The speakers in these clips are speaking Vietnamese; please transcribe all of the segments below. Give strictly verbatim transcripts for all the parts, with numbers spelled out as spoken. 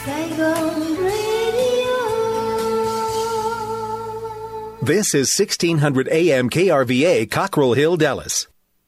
Saigon Radio. This is sixteen hundred A M K R V A, Cockrell Hill, Dallas.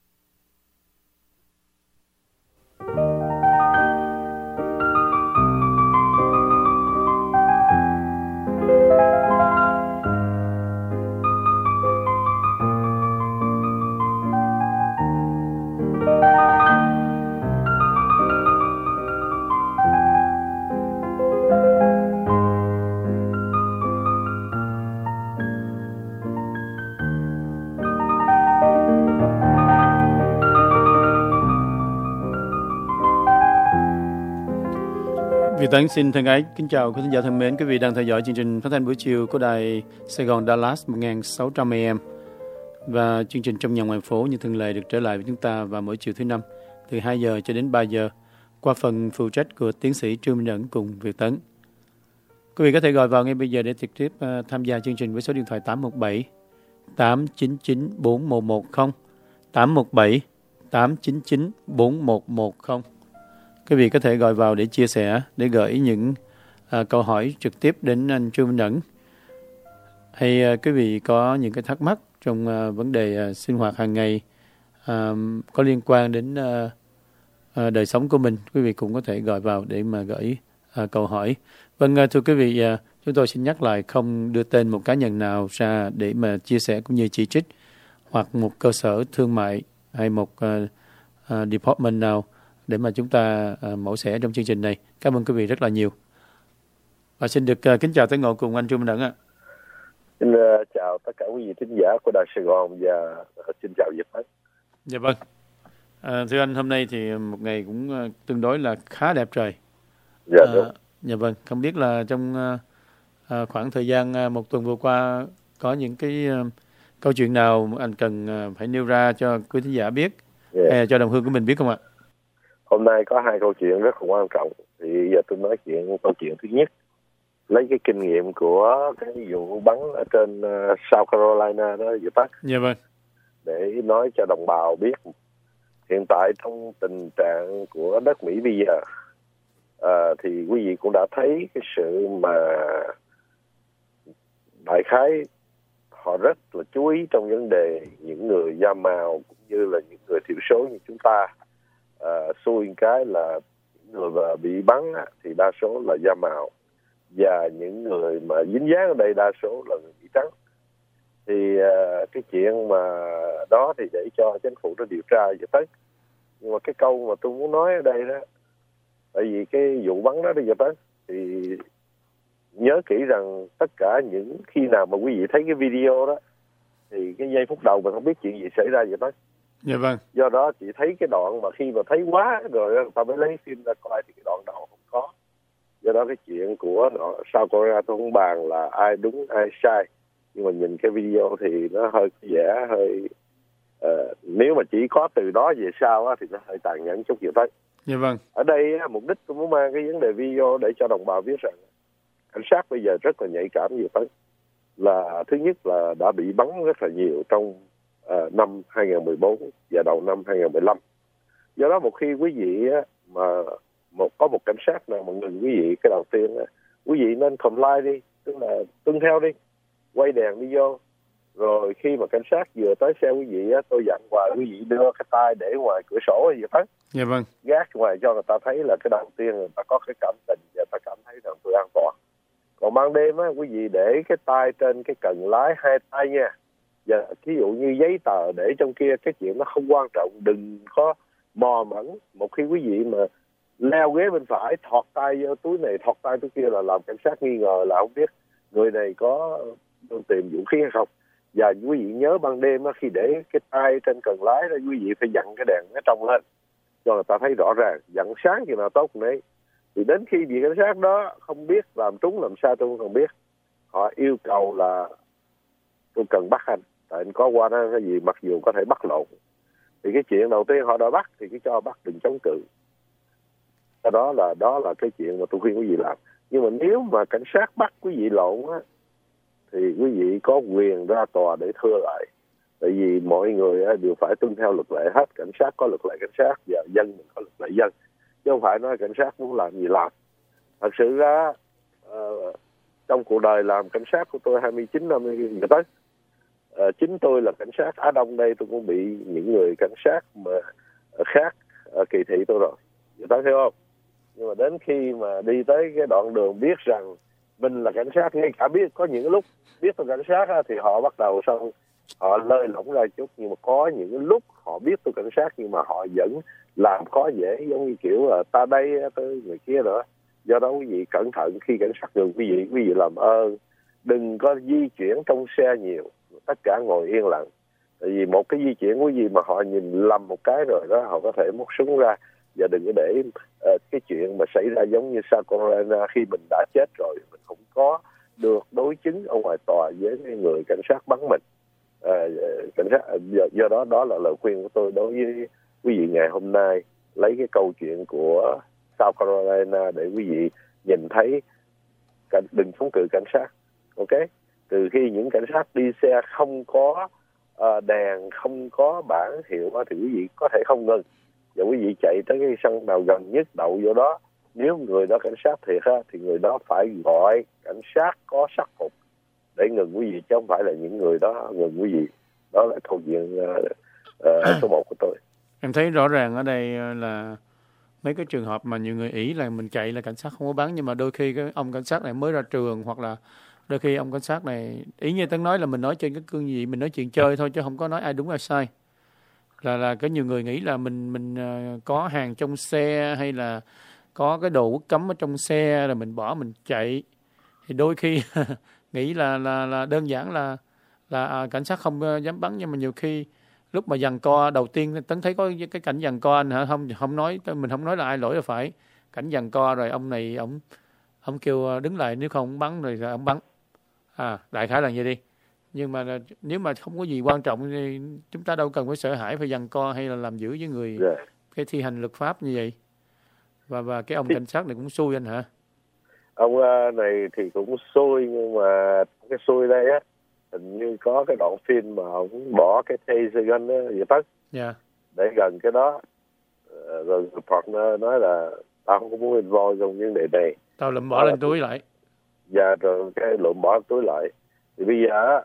Việt Tấn xin thân ái kính chào quý khán giả thân mến, quý vị đang theo dõi chương trình phát thanh buổi chiều của đài Sài Gòn Dallas một nghìn sáu trăm A M, và chương trình Trong Nhà Ngoài Phố như thường lệ được trở lại với chúng ta vào mỗi chiều thứ năm từ hai giờ cho đến ba giờ qua phần phụ trách của tiến sĩ Trương Minh Ẩn cùng Việt Tấn. Quý vị có thể gọi vào ngay bây giờ để trực tiếp uh, tham gia chương trình với số điện thoại tám một bảy tám chín chín bốn một một không, tám một bảy tám chín chín bốn một một không. Quý vị có thể gọi vào để chia sẻ, để gửi những uh, câu hỏi trực tiếp đến anh Trương Minh Ẩn. Hay uh, quý vị có những cái thắc mắc trong uh, vấn đề uh, sinh hoạt hàng ngày uh, có liên quan đến uh, uh, đời sống của mình, quý vị cũng có thể gọi vào để mà gửi uh, câu hỏi. Vâng, uh, thưa quý vị, uh, chúng tôi xin nhắc lại không đưa tên một cá nhân nào ra để mà chia sẻ cũng như chỉ trích, hoặc một cơ sở thương mại hay một uh, uh, department nào để mà chúng ta uh, mổ xẻ trong chương trình này. Cảm ơn quý vị rất là nhiều. Và xin được uh, kính chào tới ngộ cùng anh Trương Minh Ẩn ạ. Xin uh, chào tất cả quý vị thính giả của Đài Sài Gòn và uh, xin chào Việt Tấn. Dạ vâng. À, thưa anh, hôm nay thì một ngày cũng uh, tương đối là khá đẹp trời. Dạ uh, đúng. Dạ vâng. Không biết là trong uh, uh, khoảng thời gian uh, một tuần vừa qua có những cái uh, câu chuyện nào anh cần uh, phải nêu ra cho quý thính giả biết, yeah. hay cho đồng hương của mình biết không ạ? Hôm nay có hai câu chuyện rất là quan trọng. Thì giờ tôi nói chuyện câu chuyện thứ nhất, lấy cái kinh nghiệm của cái vụ bắn ở trên uh, South Carolina đó, Việt Tấn. Dạ vâng. Để nói cho đồng bào biết hiện tại trong tình trạng của đất Mỹ bây giờ, uh, thì quý vị cũng đã thấy cái sự mà đại khái họ rất là chú ý trong vấn đề những người da màu cũng như là những người thiểu số như chúng ta. Uh, xui cái là những người mà bị bắn á, thì đa số là da màu, và những người mà dính dáng ở đây đa số là người bị trắng. Thì uh, cái chuyện mà đó thì để cho chính phủ nó điều tra cho tới. Nhưng mà cái câu mà tôi muốn nói ở đây đó, tại vì cái vụ bắn đó bây giờ tới thì nhớ kỹ rằng tất cả những khi nào mà quý vị thấy cái video đó thì cái giây phút đầu mình không biết chuyện gì xảy ra vậy đó. Dạ vâng. Do đó chỉ thấy cái đoạn mà khi mà thấy quá rồi người ta mới lấy phim ra coi thì cái đoạn đầu không có. Do đó cái chuyện của South Korea tôi không bàn là ai đúng ai sai, nhưng mà nhìn cái video thì nó hơi vẻ hơi uh, nếu mà chỉ có từ đó về sau á, thì nó hơi tàn nhẫn chút gì thôi. Dạ vâng. Ở đây mục đích tôi muốn mang cái vấn đề video để cho đồng bào biết rằng cảnh sát bây giờ rất là nhạy cảm nhiều tới. Là thứ nhất là đã bị bắn rất là nhiều trong uh, năm hai không một bốn và đầu năm hai không một lăm. Do đó một khi quý vị á, mà một có một cảnh sát nào mà ngừng quý vị, cái đầu tiên á, quý vị nên comply đi, tức là tuân theo đi, quay đèn đi vô. Rồi khi mà cảnh sát vừa tới xe quý vị á, tôi dặn hoài quý vị đưa cái tay để ngoài cửa sổ gì hết. Dạ vâng. Gác ngoài cho người ta thấy là cái đầu tiên người ta có cái cảm tình và người ta cảm thấy rằng tôi an toàn. Còn ban đêm á, quý vị để cái tay trên cái cần lái hai tay nha. Và ví dụ như giấy tờ để trong kia, cái chuyện nó không quan trọng, đừng có mò mẫm. Một khi quý vị mà leo ghế bên phải, thọt tay vô túi này, thọt tay túi kia là làm cảnh sát nghi ngờ là không biết người này có tìm vũ khí hay không. Và quý vị nhớ ban đêm á, khi để cái tay trên cần lái đó, quý vị phải dặn cái đèn nó trong lên cho người ta thấy rõ ràng. Dặn sáng thì nào tốt đấy. Thì đến khi vị cảnh sát đó không biết làm trúng làm sao tôi không biết, họ yêu cầu là tôi cần bắt anh, tại anh có qua đó cái gì, mặc dù có thể bắt lộn. Thì cái chuyện đầu tiên họ đã bắt thì cứ cho bắt, đừng chống cự. Đó là đó là cái chuyện mà tôi khuyên quý vị làm. Nhưng mà nếu mà cảnh sát bắt quý vị lộn á, thì quý vị có quyền ra tòa để thưa lại. Tại vì mọi người đều phải tuân theo luật lệ hết. Cảnh sát có luật lệ cảnh sát và dân mình có luật lệ dân. Chứ không phải nói cảnh sát muốn làm gì làm. Thật sự ra uh, trong cuộc đời làm cảnh sát của tôi hai mươi chín năm giờ tới, uh, chính tôi là cảnh sát Á Đông đây, tôi cũng bị những người cảnh sát mà uh, khác uh, kỳ thị tôi rồi, giờ tới thấy không? Nhưng mà đến khi mà đi tới cái đoạn đường biết rằng mình là cảnh sát, ngay cả biết có những lúc biết tôi cảnh sát á, thì họ bắt đầu xong họ lơi lỏng ra chút, nhưng mà có những lúc họ biết tôi cảnh sát nhưng mà họ vẫn làm khó dễ, giống như kiểu là ta đây tới người kia nữa. Do đó quý vị cẩn thận khi cảnh sát ngừng quý vị, quý vị làm ơn đừng có di chuyển trong xe nhiều, tất cả ngồi yên lặng. Tại vì một cái di chuyển quý vị mà họ nhìn lầm một cái rồi đó, họ có thể móc súng ra. Và đừng có để uh, cái chuyện mà xảy ra giống như South Carolina, khi mình đã chết rồi mình không có được đối chứng ở ngoài tòa với người cảnh sát bắn mình. Uh, cảnh sát do, do đó đó là lời khuyên của tôi đối với quý vị ngày hôm nay, lấy cái câu chuyện của South Carolina để quý vị nhìn thấy, đừng chống cự cảnh sát. Ok, từ khi những cảnh sát đi xe không có uh, đèn, không có bảng hiệu thì quý vị có thể không ngừng, và quý vị chạy tới cái sân nào gần nhất đậu vô đó. Nếu người đó cảnh sát thiệt ha, thì người đó phải gọi cảnh sát có sắc phục để ngừng quý vị, chứ không phải là những người đó ngừng quý vị. Đó là câu chuyện uh, uh, số một của tôi. Em thấy rõ ràng ở đây là mấy cái trường hợp mà nhiều người ý là mình chạy là cảnh sát không có bắn, nhưng mà đôi khi cái ông cảnh sát này mới ra trường, hoặc là đôi khi ông cảnh sát này, ý như Tấn nói là mình nói trên cái cương vị, mình nói chuyện chơi thôi chứ không có nói ai đúng ai sai. Là là có nhiều người nghĩ là mình mình có hàng trong xe hay là có cái đồ quốc cấm ở trong xe rồi mình bỏ mình chạy, thì đôi khi nghĩ là là là đơn giản là là à, cảnh sát không dám bắn, nhưng mà nhiều khi lúc mà giằng co đầu tiên Tấn thấy có cái cảnh giằng co anh hả, không không nói mình không nói là ai lỗi là phải, cảnh giằng co rồi ông này ông ông kêu đứng lại, nếu không bắn rồi, rồi ông bắn, à đại khái là vậy đi. Nhưng mà nếu mà không có gì quan trọng thì chúng ta đâu cần phải sợ hãi phải giằng co hay là làm dữ với người yeah. cái thi hành luật pháp như vậy. Và và cái ông cảnh sát này cũng xui anh hả? Ông này thì cũng xui, nhưng mà cái xui đây á, hình như có cái đoạn phim mà ông bỏ cái taser gun á vậy tất yeah. để gần cái đó, rồi partner nói là tao không có muốn involve trong vấn đề này, tao lụm bỏ lên túi lại. Dạ, rồi cái lụm bỏ túi lại. Thì bây giờ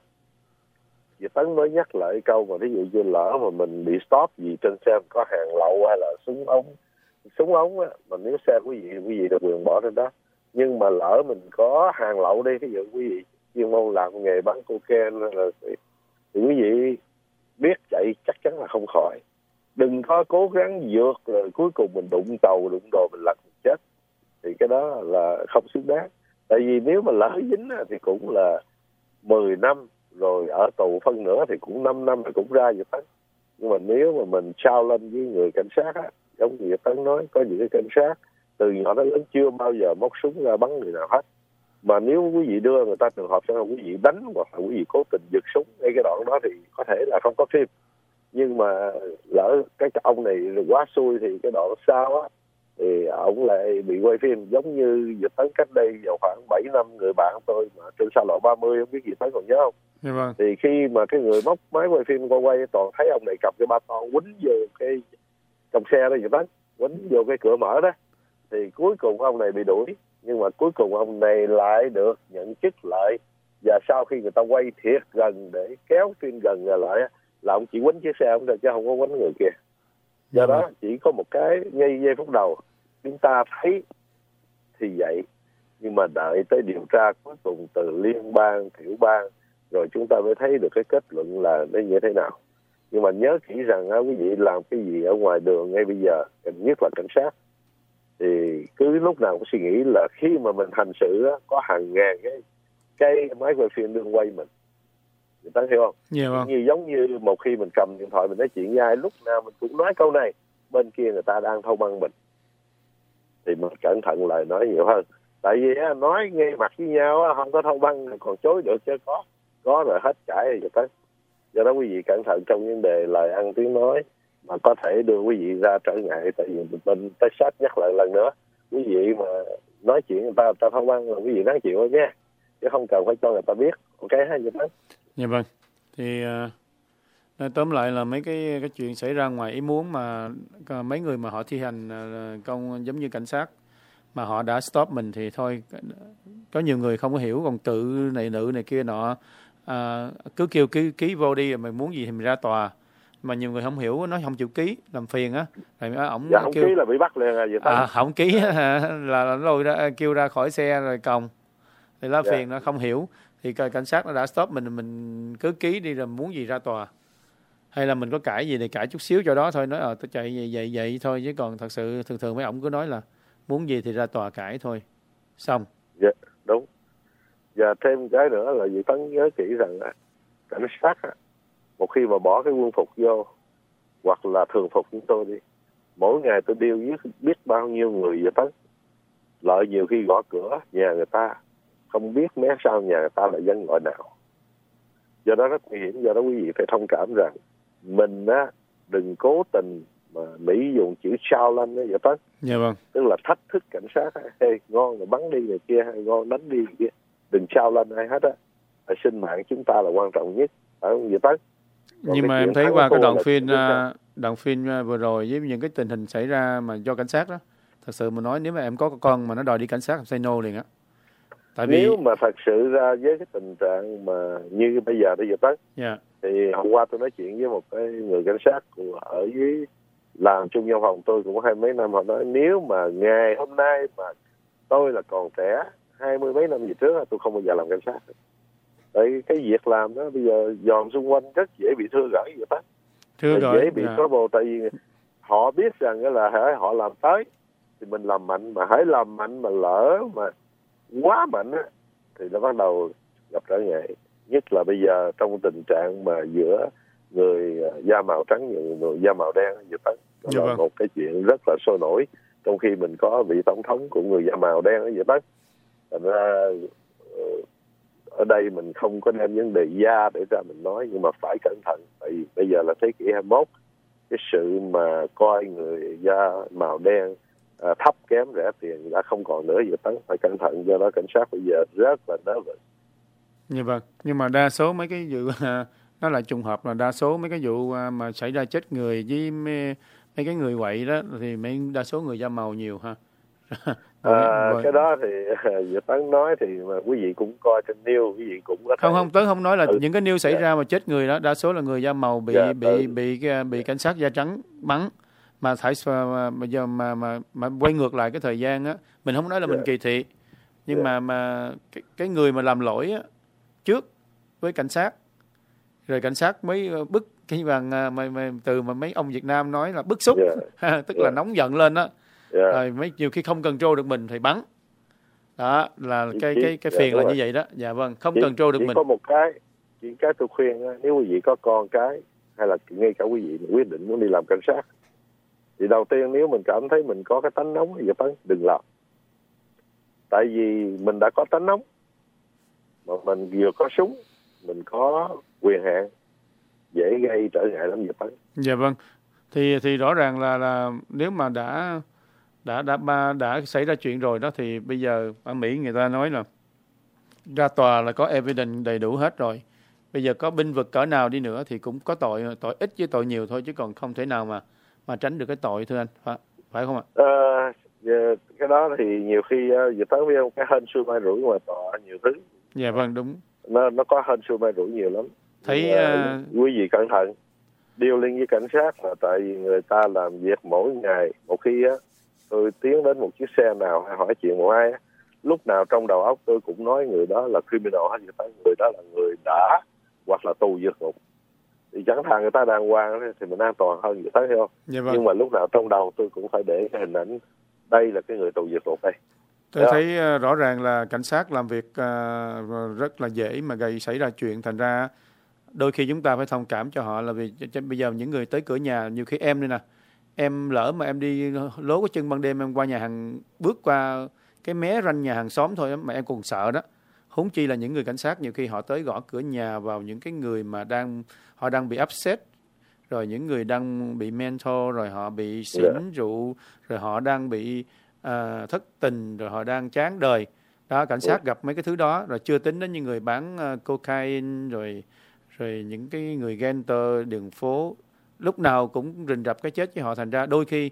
Vậy Tấn mới nhắc lại câu mà ví dụ như lỡ mà mình bị stop gì trên xe có hàng lậu hay là súng ống súng ống á, mà nếu xe quý vị quý vị được quyền bỏ trên đó, nhưng mà lỡ mình có hàng lậu đi, ví dụ quý vị chuyên môn làm nghề bán cocaine hay là thì quý vị biết chạy chắc chắn là không khỏi. Đừng có cố gắng vượt rồi cuối cùng mình đụng tàu đụng đồ mình lật mình chết, thì cái đó là không xứng đáng. Tại vì nếu mà lỡ dính thì cũng là mười năm rồi ở tù, phân nữa thì cũng năm năm thì cũng ra vậy Tấn. Nhưng mà nếu mà mình trao lên với người cảnh sát á, giống như Tấn nói, có những cái cảnh sát từ nhỏ đến lớn chưa bao giờ móc súng ra bắn người nào hết. Mà nếu quý vị đưa người ta trường hợp cho quý vị đánh hoặc là quý vị cố tình giật súng ngay cái đoạn đó thì có thể là không có phim. Nhưng mà lỡ cái ông này quá xui thì cái đoạn sau á thì ông lại bị quay phim, giống như Việt Tấn cách đây vào khoảng bảy năm, người bạn tôi mà trên xa lộ ba mươi, không biết Việt Tấn còn nhớ không? Yeah, vâng. Thì khi mà cái người móc máy quay phim qua quay toàn thấy ông này cầm cái ba ton quýnh vô cái trong xe đó, Việt Tấn quýnh vô cái cửa mở đó, thì cuối cùng ông này bị đuổi, nhưng mà cuối cùng ông này lại được nhận chức lại. Và sau khi người ta quay thiệt gần để kéo phim gần lại là ông chỉ quýnh chiếc xe ông thôi chứ không có quýnh người kia. Do đó chỉ có một cái ngay giây phút đầu chúng ta thấy thì vậy, nhưng mà đợi tới điều tra cuối cùng từ liên bang, tiểu bang, rồi chúng ta mới thấy được cái kết luận là nó như thế nào. Nhưng mà nhớ kỹ rằng á, quý vị làm cái gì ở ngoài đường ngay bây giờ, nhất là cảnh sát, thì cứ lúc nào cũng suy nghĩ là khi mà mình hành sự á, có hàng ngàn cái cái máy quay phim đương quay mình. Người ta hiểu không? Yeah, vâng. Như giống như một khi mình cầm điện thoại mình nói chuyện với ai, lúc nào mình cũng nói câu này, bên kia người ta đang thâu băng mình, thì mình cẩn thận lời nói nhiều hơn. Tại vì á, nói ngay mặt với nhau á, không có thâu băng còn chối được chứ có có rồi hết cãi rồi tới. Do đó quý vị cẩn thận trong vấn đề lời ăn tiếng nói mà có thể đưa quý vị ra trở ngại. Tại vì mình Texas nhắc lại lần nữa, quý vị mà nói chuyện người ta người ta thâu băng là quý vị nói chuyện thôi nha, chứ không cần phải cho người ta biết. Ok ha vậy đó. Dạ vâng. Thì uh, tóm lại là mấy cái cái chuyện xảy ra ngoài ý muốn mà mấy người mà họ thi hành uh, công giống như cảnh sát mà họ đã stop mình thì thôi. Có nhiều người không có hiểu, còn tự này nữ này kia nọ, à, cứ kêu ký ký vô đi, mày muốn gì thì mình ra tòa. Mà nhiều người không hiểu, nói không chịu ký, làm phiền á. Rồi ổng dạ, không kêu, ký là bị bắt liền à, vậy à, không ký là lôi ra, kêu ra khỏi xe rồi còng. Thì lá dạ. phiền nó không hiểu. Thì cảnh sát nó đã stop mình, mình cứ ký đi rồi muốn gì ra tòa. Hay là mình có cãi gì thì cãi chút xíu cho đó thôi, nói ờ tôi chạy vậy, vậy vậy thôi, chứ còn thật sự thường thường mấy ổng cứ nói là muốn gì thì ra tòa cãi thôi, xong. Dạ, đúng. Và thêm cái nữa là Việt Tấn nhớ kỹ rằng cảnh sát một khi mà bỏ cái quân phục vô hoặc là thường phục chúng tôi đi, mỗi ngày tôi điêu biết, biết bao nhiêu người Việt Tấn, lợi nhiều khi gõ cửa nhà người ta không biết mé sau nhà người ta là dân gọi nào. Do đó rất nguy hiểm. Do đó quý vị phải thông cảm rằng mình á đừng cố tình mà Mỹ dùng chữ challenge đó, Việt Tấn. Dạ vâng. Tức là thách thức cảnh sát, hey, ngon rồi bắn đi này kia, hay ngon đánh đi này kia. Đừng challenge ai hết á. Sinh mạng chúng ta là quan trọng nhất, phải không Việt Tấn? Còn nhưng mà em thấy thắng qua cái thua đoạn là phim chuyện khác. đoạn phim vừa rồi với những cái tình hình xảy ra mà do cảnh sát đó, thật sự mà nói nếu mà em có con mà nó đòi đi cảnh sát em say no liền á. Tại vì Nếu mà thật sự ra với cái tình trạng mà như bây giờ đây Việt Tấn, yeah. thì hôm qua tôi nói chuyện với một cái người cảnh sát của ở dưới làm chung văn phòng tôi cũng hai mấy năm, họ nói nếu mà ngày hôm nay mà tôi là còn trẻ hai mươi mấy năm về trước tôi không bao giờ làm cảnh sát. Tại cái việc làm đó bây giờ dòm xung quanh rất dễ bị thưa gửi vậy đó, thưa gửi dễ bị yeah. có bồ. Tại vì họ biết rằng là hãy họ làm tới thì mình làm mạnh, mà hãy làm mạnh mà lỡ mà quá mạnh á thì nó bắt đầu gặp trở ngại. Nhất là bây giờ trong tình trạng mà giữa người da màu trắng và người da màu đen vậy đó, đó dạ là vâng. một cái chuyện rất là sôi nổi. Trong khi mình có vị tổng thống của người da màu đen vậy đó, thành ra ở đây mình không có đem vấn đề da để ra mình nói, nhưng mà phải cẩn thận. Tại vì bây giờ là thế kỷ hai mươi mốt, cái sự mà coi người da màu đen à, thấp kém rẻ tiền đã không còn nữa vậy đó, phải cẩn thận. Do đó cảnh sát bây giờ rất là nervous. Dạ vâng, nhưng mà đa số mấy cái vụ nó là trùng hợp, là đa số mấy cái vụ mà xảy ra chết người với mấy, mấy cái người quậy đó thì mấy đa số người da màu nhiều ha. À, cái đó thì Việt Tấn nói thì mà quý vị cũng coi trên news, quý vị cũng có không không Tấn không nói là ừ. những cái news xảy yeah. ra mà chết người đó đa số là người da màu bị yeah, bị ừ. bị bị, bị cảnh sát da trắng bắn. Mà phải mà, mà giờ mà mà mà quay ngược lại cái thời gian á, mình không nói là yeah. mình kỳ thị, nhưng yeah. mà mà cái, cái người mà làm lỗi á trước với cảnh sát, rồi cảnh sát mới bức cái bằng mà, mà từ mà mấy ông Việt Nam nói là bức xúc, yeah. tức yeah. là nóng giận lên đó, yeah. rồi mấy nhiều khi không control được mình thì bắn. Đó là cái cái cái phiền yeah, là như vậy đó. Dạ vâng, không chỉ, control được chỉ mình. Có một cái, chỉ cái tôi khuyên đó, nếu quý vị có con cái hay là ngay cả quý vị quyết định muốn đi làm cảnh sát, thì đầu tiên nếu mình cảm thấy mình có cái tánh nóng thì đừng làm. Tại vì mình đã có tánh nóng, mà mình vừa có súng, mình có quyền hạn, dễ gây trở ngại lắm Việt Tấn. Dạ vâng, thì thì rõ ràng là là nếu mà đã đã đã đã, đã xảy ra chuyện rồi đó, thì bây giờ ở Mỹ người ta nói là ra tòa là có evidence đầy đủ hết rồi. Bây giờ có binh vực cỡ nào đi nữa thì cũng có tội, tội ít với tội nhiều thôi, chứ còn không thể nào mà mà tránh được cái tội, thưa anh, phải, phải không ạ? À, cái đó thì nhiều khi Việt Tấn biết không, cái hên xui mai rủi ngoài tòa nhiều thứ. Dạ vâng, đúng. Nó nó có hên xui mai rủi nhiều lắm. Thấy uh... quý vị cẩn thận, điêu liên với cảnh sát là tại vì người ta làm việc mỗi ngày. Một khi á tôi tiến đến một chiếc xe nào hay hỏi chuyện một ai á, lúc nào trong đầu óc tôi cũng nói người đó là criminal hay người ta, người đó là người đã hoặc là tù vượt ngục. Thì chẳng thà người ta đàng hoàng thì mình an toàn hơn, vậy thấy không? Dạ vâng. Nhưng mà lúc nào trong đầu tôi cũng phải để cái hình ảnh đây là cái người tù vượt ngục đây. Tôi thấy uh, rõ ràng là cảnh sát làm việc uh, rất là dễ mà gây xảy ra chuyện, thành ra đôi khi chúng ta phải thông cảm cho họ, là vì bây giờ những người tới cửa nhà, nhiều khi em đây nè, em lỡ mà em đi lố cái chân ban đêm em qua nhà hàng, bước qua cái mé ranh nhà hàng xóm thôi mà em còn sợ đó, huống chi là những người cảnh sát. Nhiều khi họ tới gõ cửa nhà vào những cái người mà đang họ đang bị upset, rồi những người đang bị mental, rồi họ bị xỉn yeah. rượu, rồi họ đang bị uh, thất tình, rồi họ đang chán đời đó. Cảnh sát yeah. gặp mấy cái thứ đó, rồi chưa tính đến những người bán uh, cocaine, rồi rồi những cái người gangster đường phố lúc nào cũng rình rập cái chết với họ. Thành ra đôi khi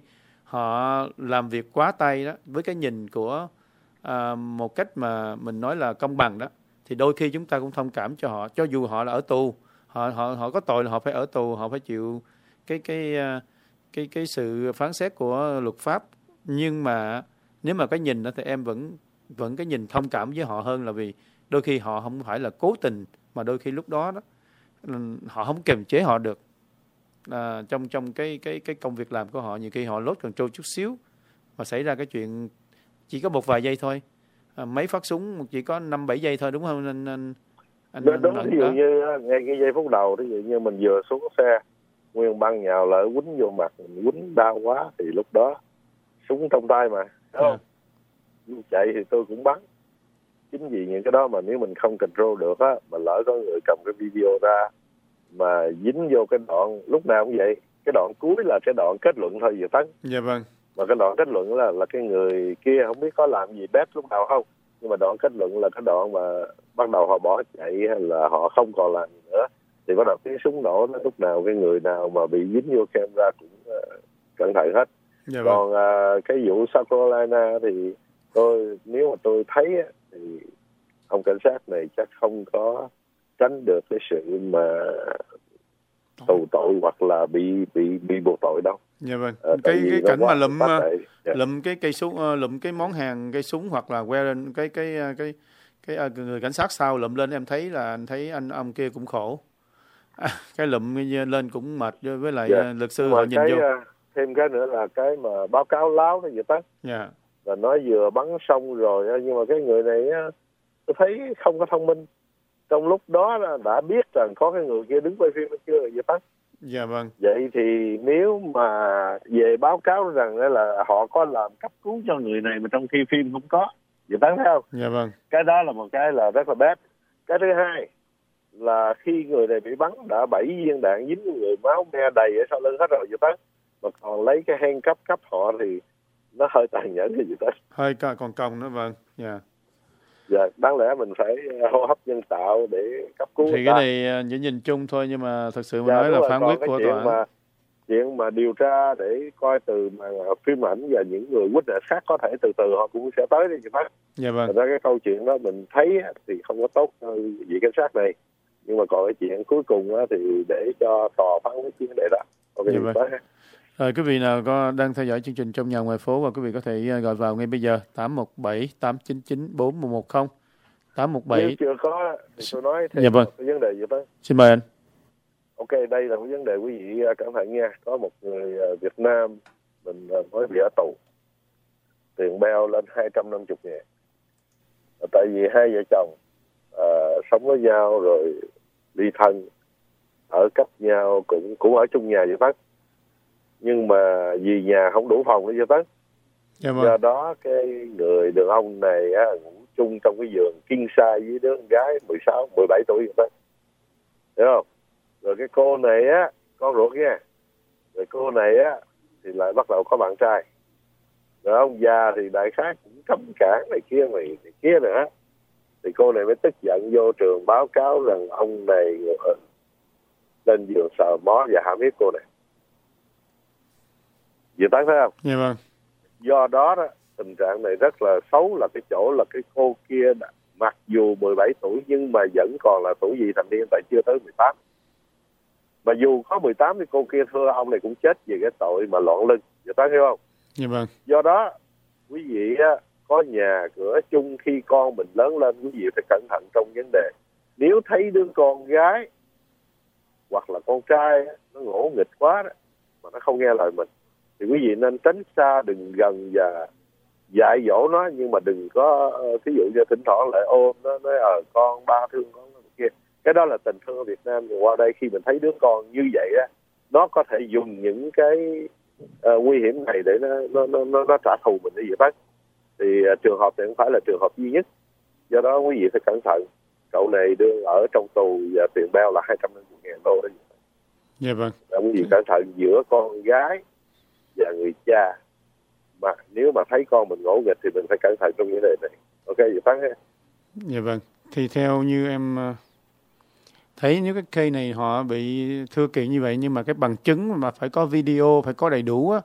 họ làm việc quá tay đó, với cái nhìn của à, một cách mà mình nói là công bằng đó, thì đôi khi chúng ta cũng thông cảm cho họ, cho dù họ là ở tù, họ họ họ có tội là họ phải ở tù, họ phải chịu cái cái cái cái sự phán xét của luật pháp. Nhưng mà nếu mà cái nhìn đó thì em vẫn vẫn cái nhìn thông cảm với họ hơn, là vì đôi khi họ không phải là cố tình, mà đôi khi lúc đó đó họ không kiềm chế họ được. À, trong trong cái cái cái công việc làm của họ, nhiều khi họ lose control chút xíu mà xảy ra cái chuyện chỉ có một vài giây thôi, à, máy phát súng chỉ có năm bảy giây thôi, đúng không anh anh anh, Đúng, anh, đúng. anh Ví dụ đó. như ngay cái giây phút đầu, ví dụ như mình vừa xuống xe, nguyên băng nhào lại quýnh vô mặt, mình quýnh đau quá thì lúc đó súng trong tay mà, đúng không? Yeah. Chạy thì tôi cũng bắn. Chính vì những cái đó mà nếu mình không control được á, mà lỡ có người cầm cái video ra mà dính vô cái đoạn, lúc nào cũng vậy, cái đoạn cuối là cái đoạn kết luận thôi Diệu Tấn. Dạ vâng. Mà cái đoạn kết luận là là cái người kia không biết có làm gì bét lúc nào không, nhưng mà đoạn kết luận là cái đoạn mà bắt đầu họ bỏ chạy hay là họ không còn làm gì nữa, thì bắt đầu tiếng súng nổ, nó lúc nào cái người nào mà bị dính vô camera cũng uh, cẩn thận hết. Dạ vâng. Còn uh, cái vụ South Carolina thì tôi, nếu mà tôi thấy thì ông cảnh sát này chắc không có tránh được cái sự mà tù tội hoặc là bị bị bị buộc tội đâu. Dạ vâng. À, cái cái cảnh mà lụm yeah. lụm cái cây súng, lụm cái món hàng cây súng, hoặc là que lên cái cái cái cái, cái người cảnh sát sau lụm lên, em thấy là anh thấy anh ông kia cũng khổ. À, cái lụm lên cũng mệt, với lại yeah. luật sư họ nhìn cái, vô. Thêm cái nữa là cái mà báo cáo láo đó vậy ta. Dạ. Là nói vừa bắn xong rồi, nhưng mà cái người này tôi thấy không có thông minh. Trong lúc đó đã biết rằng có cái người kia đứng quay phim chưa vậy ta. Dạ vâng. Vậy thì nếu mà về báo cáo rằng là họ có làm cấp cứu cho người này mà trong khi phim không có, vậy ta thấy không? Dạ vâng. Cái đó là một cái là rất là bad. Cái thứ hai là khi người này bị bắn đã bảy viên đạn dính người, máu me đầy ở sau lưng hết rồi vậy ta. Mà còn lấy cái handcuff cấp họ thì nó hơi tàn nhẫn thì vậy ta. Hơi còn cong nữa, vâng. Dạ. Yeah. Dạ, đáng lẽ mình phải hô hấp nhân tạo để cấp cứu. Thì cái này chỉ nhìn chung thôi, nhưng mà thật sự mà dạ, nói là phán quyết của chuyện tòa. Mà, chuyện mà điều tra để coi từ mà phim ảnh và những người witness khác có thể từ từ họ cũng sẽ tới đi chị bác. Dạ vâng. Ra cái câu chuyện đó mình thấy thì không có tốt vị cảnh sát này, nhưng mà còn cái chuyện cuối cùng thì để cho tòa phán quyết chuyện để đó. Ok, dạ vâng. Rồi, quý vị nào có đang theo dõi chương trình Trong Nhà Ngoài Phố, và quý vị có thể gọi vào ngay bây giờ tám một bảy tám chín chín bốn một một không. tám một bảy. Nếu chưa có thì tôi nói thêm dạ vâng. cái vấn đề gì đó. Xin mời anh. Ok, đây là cái vấn đề quý vị cẩn thận nha. Có một người Việt Nam mình mới bị ở tù, tiền bail lên hai trăm năm mươi ngàn. Tại vì hai vợ chồng uh, sống với nhau rồi ly thân, ở cách nhau, cũng cũng ở chung nhà vậy đó. Nhưng mà vì nhà không đủ phòng nữa vậy đó. Dạ vâng. Do đó cái người đàn ông này á, ngủ chung trong cái giường king size với đứa con gái mười sáu, mười bảy tuổi vậy đó. Hiểu không? Rồi cái cô này á, con ruột nha. Rồi cô này á thì lại bắt đầu có bạn trai. Rồi ông già thì đại khái cũng cấm cản này kia này, này kia nữa. Thì cô này mới tức giận vô trường báo cáo rằng ông này lên giường sờ mó và hãm hiếp cô này. Dự tán thấy không? Dạ vâng. Do đó, đó tình trạng này rất là xấu, là cái chỗ là cái cô kia đã, mặc dù mười bảy tuổi nhưng mà vẫn còn là tuổi vị thành niên, tại chưa tới mười tám. Mà dù có mười tám thì cô kia thưa ông này cũng chết về cái tội mà loạn lưng. Dự tán hiểu không? Dạ vâng. Do đó quý vị á, có nhà cửa chung khi con mình lớn lên, quý vị phải cẩn thận trong vấn đề. Nếu thấy đứa con gái hoặc là con trai á, nó ngỗ nghịch quá đó, mà nó không nghe lời mình, thì quý vị nên tránh xa, đừng gần và dạy dỗ nó, nhưng mà đừng có ví dụ như thỉnh thoảng lại ôm nó, nói ờ con ba thương con kia. Cái đó là tình thương ở Việt Nam. Nhưng qua đây khi mình thấy đứa con như vậy á, nó có thể dùng những cái uh, nguy hiểm này để nó nó nó nó trả thù mình như vậy đó. Thì uh, trường hợp này không phải là trường hợp duy nhất. Do đó quý vị phải cẩn thận. Cậu này đưa ở trong tù và tiền bail là hai trăm năm mươi ngàn đô đó. Dạ vâng. Và quý vị cẩn thận giữa con gái và người cha. Mà nếu mà thấy con mình ngỗ nghịch thì mình phải cẩn thận trong vấn đề này. Ok, vậy Phát ha. Dạ vâng. Thì theo như em thấy, nếu cái case này họ bị thưa kiện như vậy, nhưng mà cái bằng chứng mà phải có video, phải có đầy đủ á,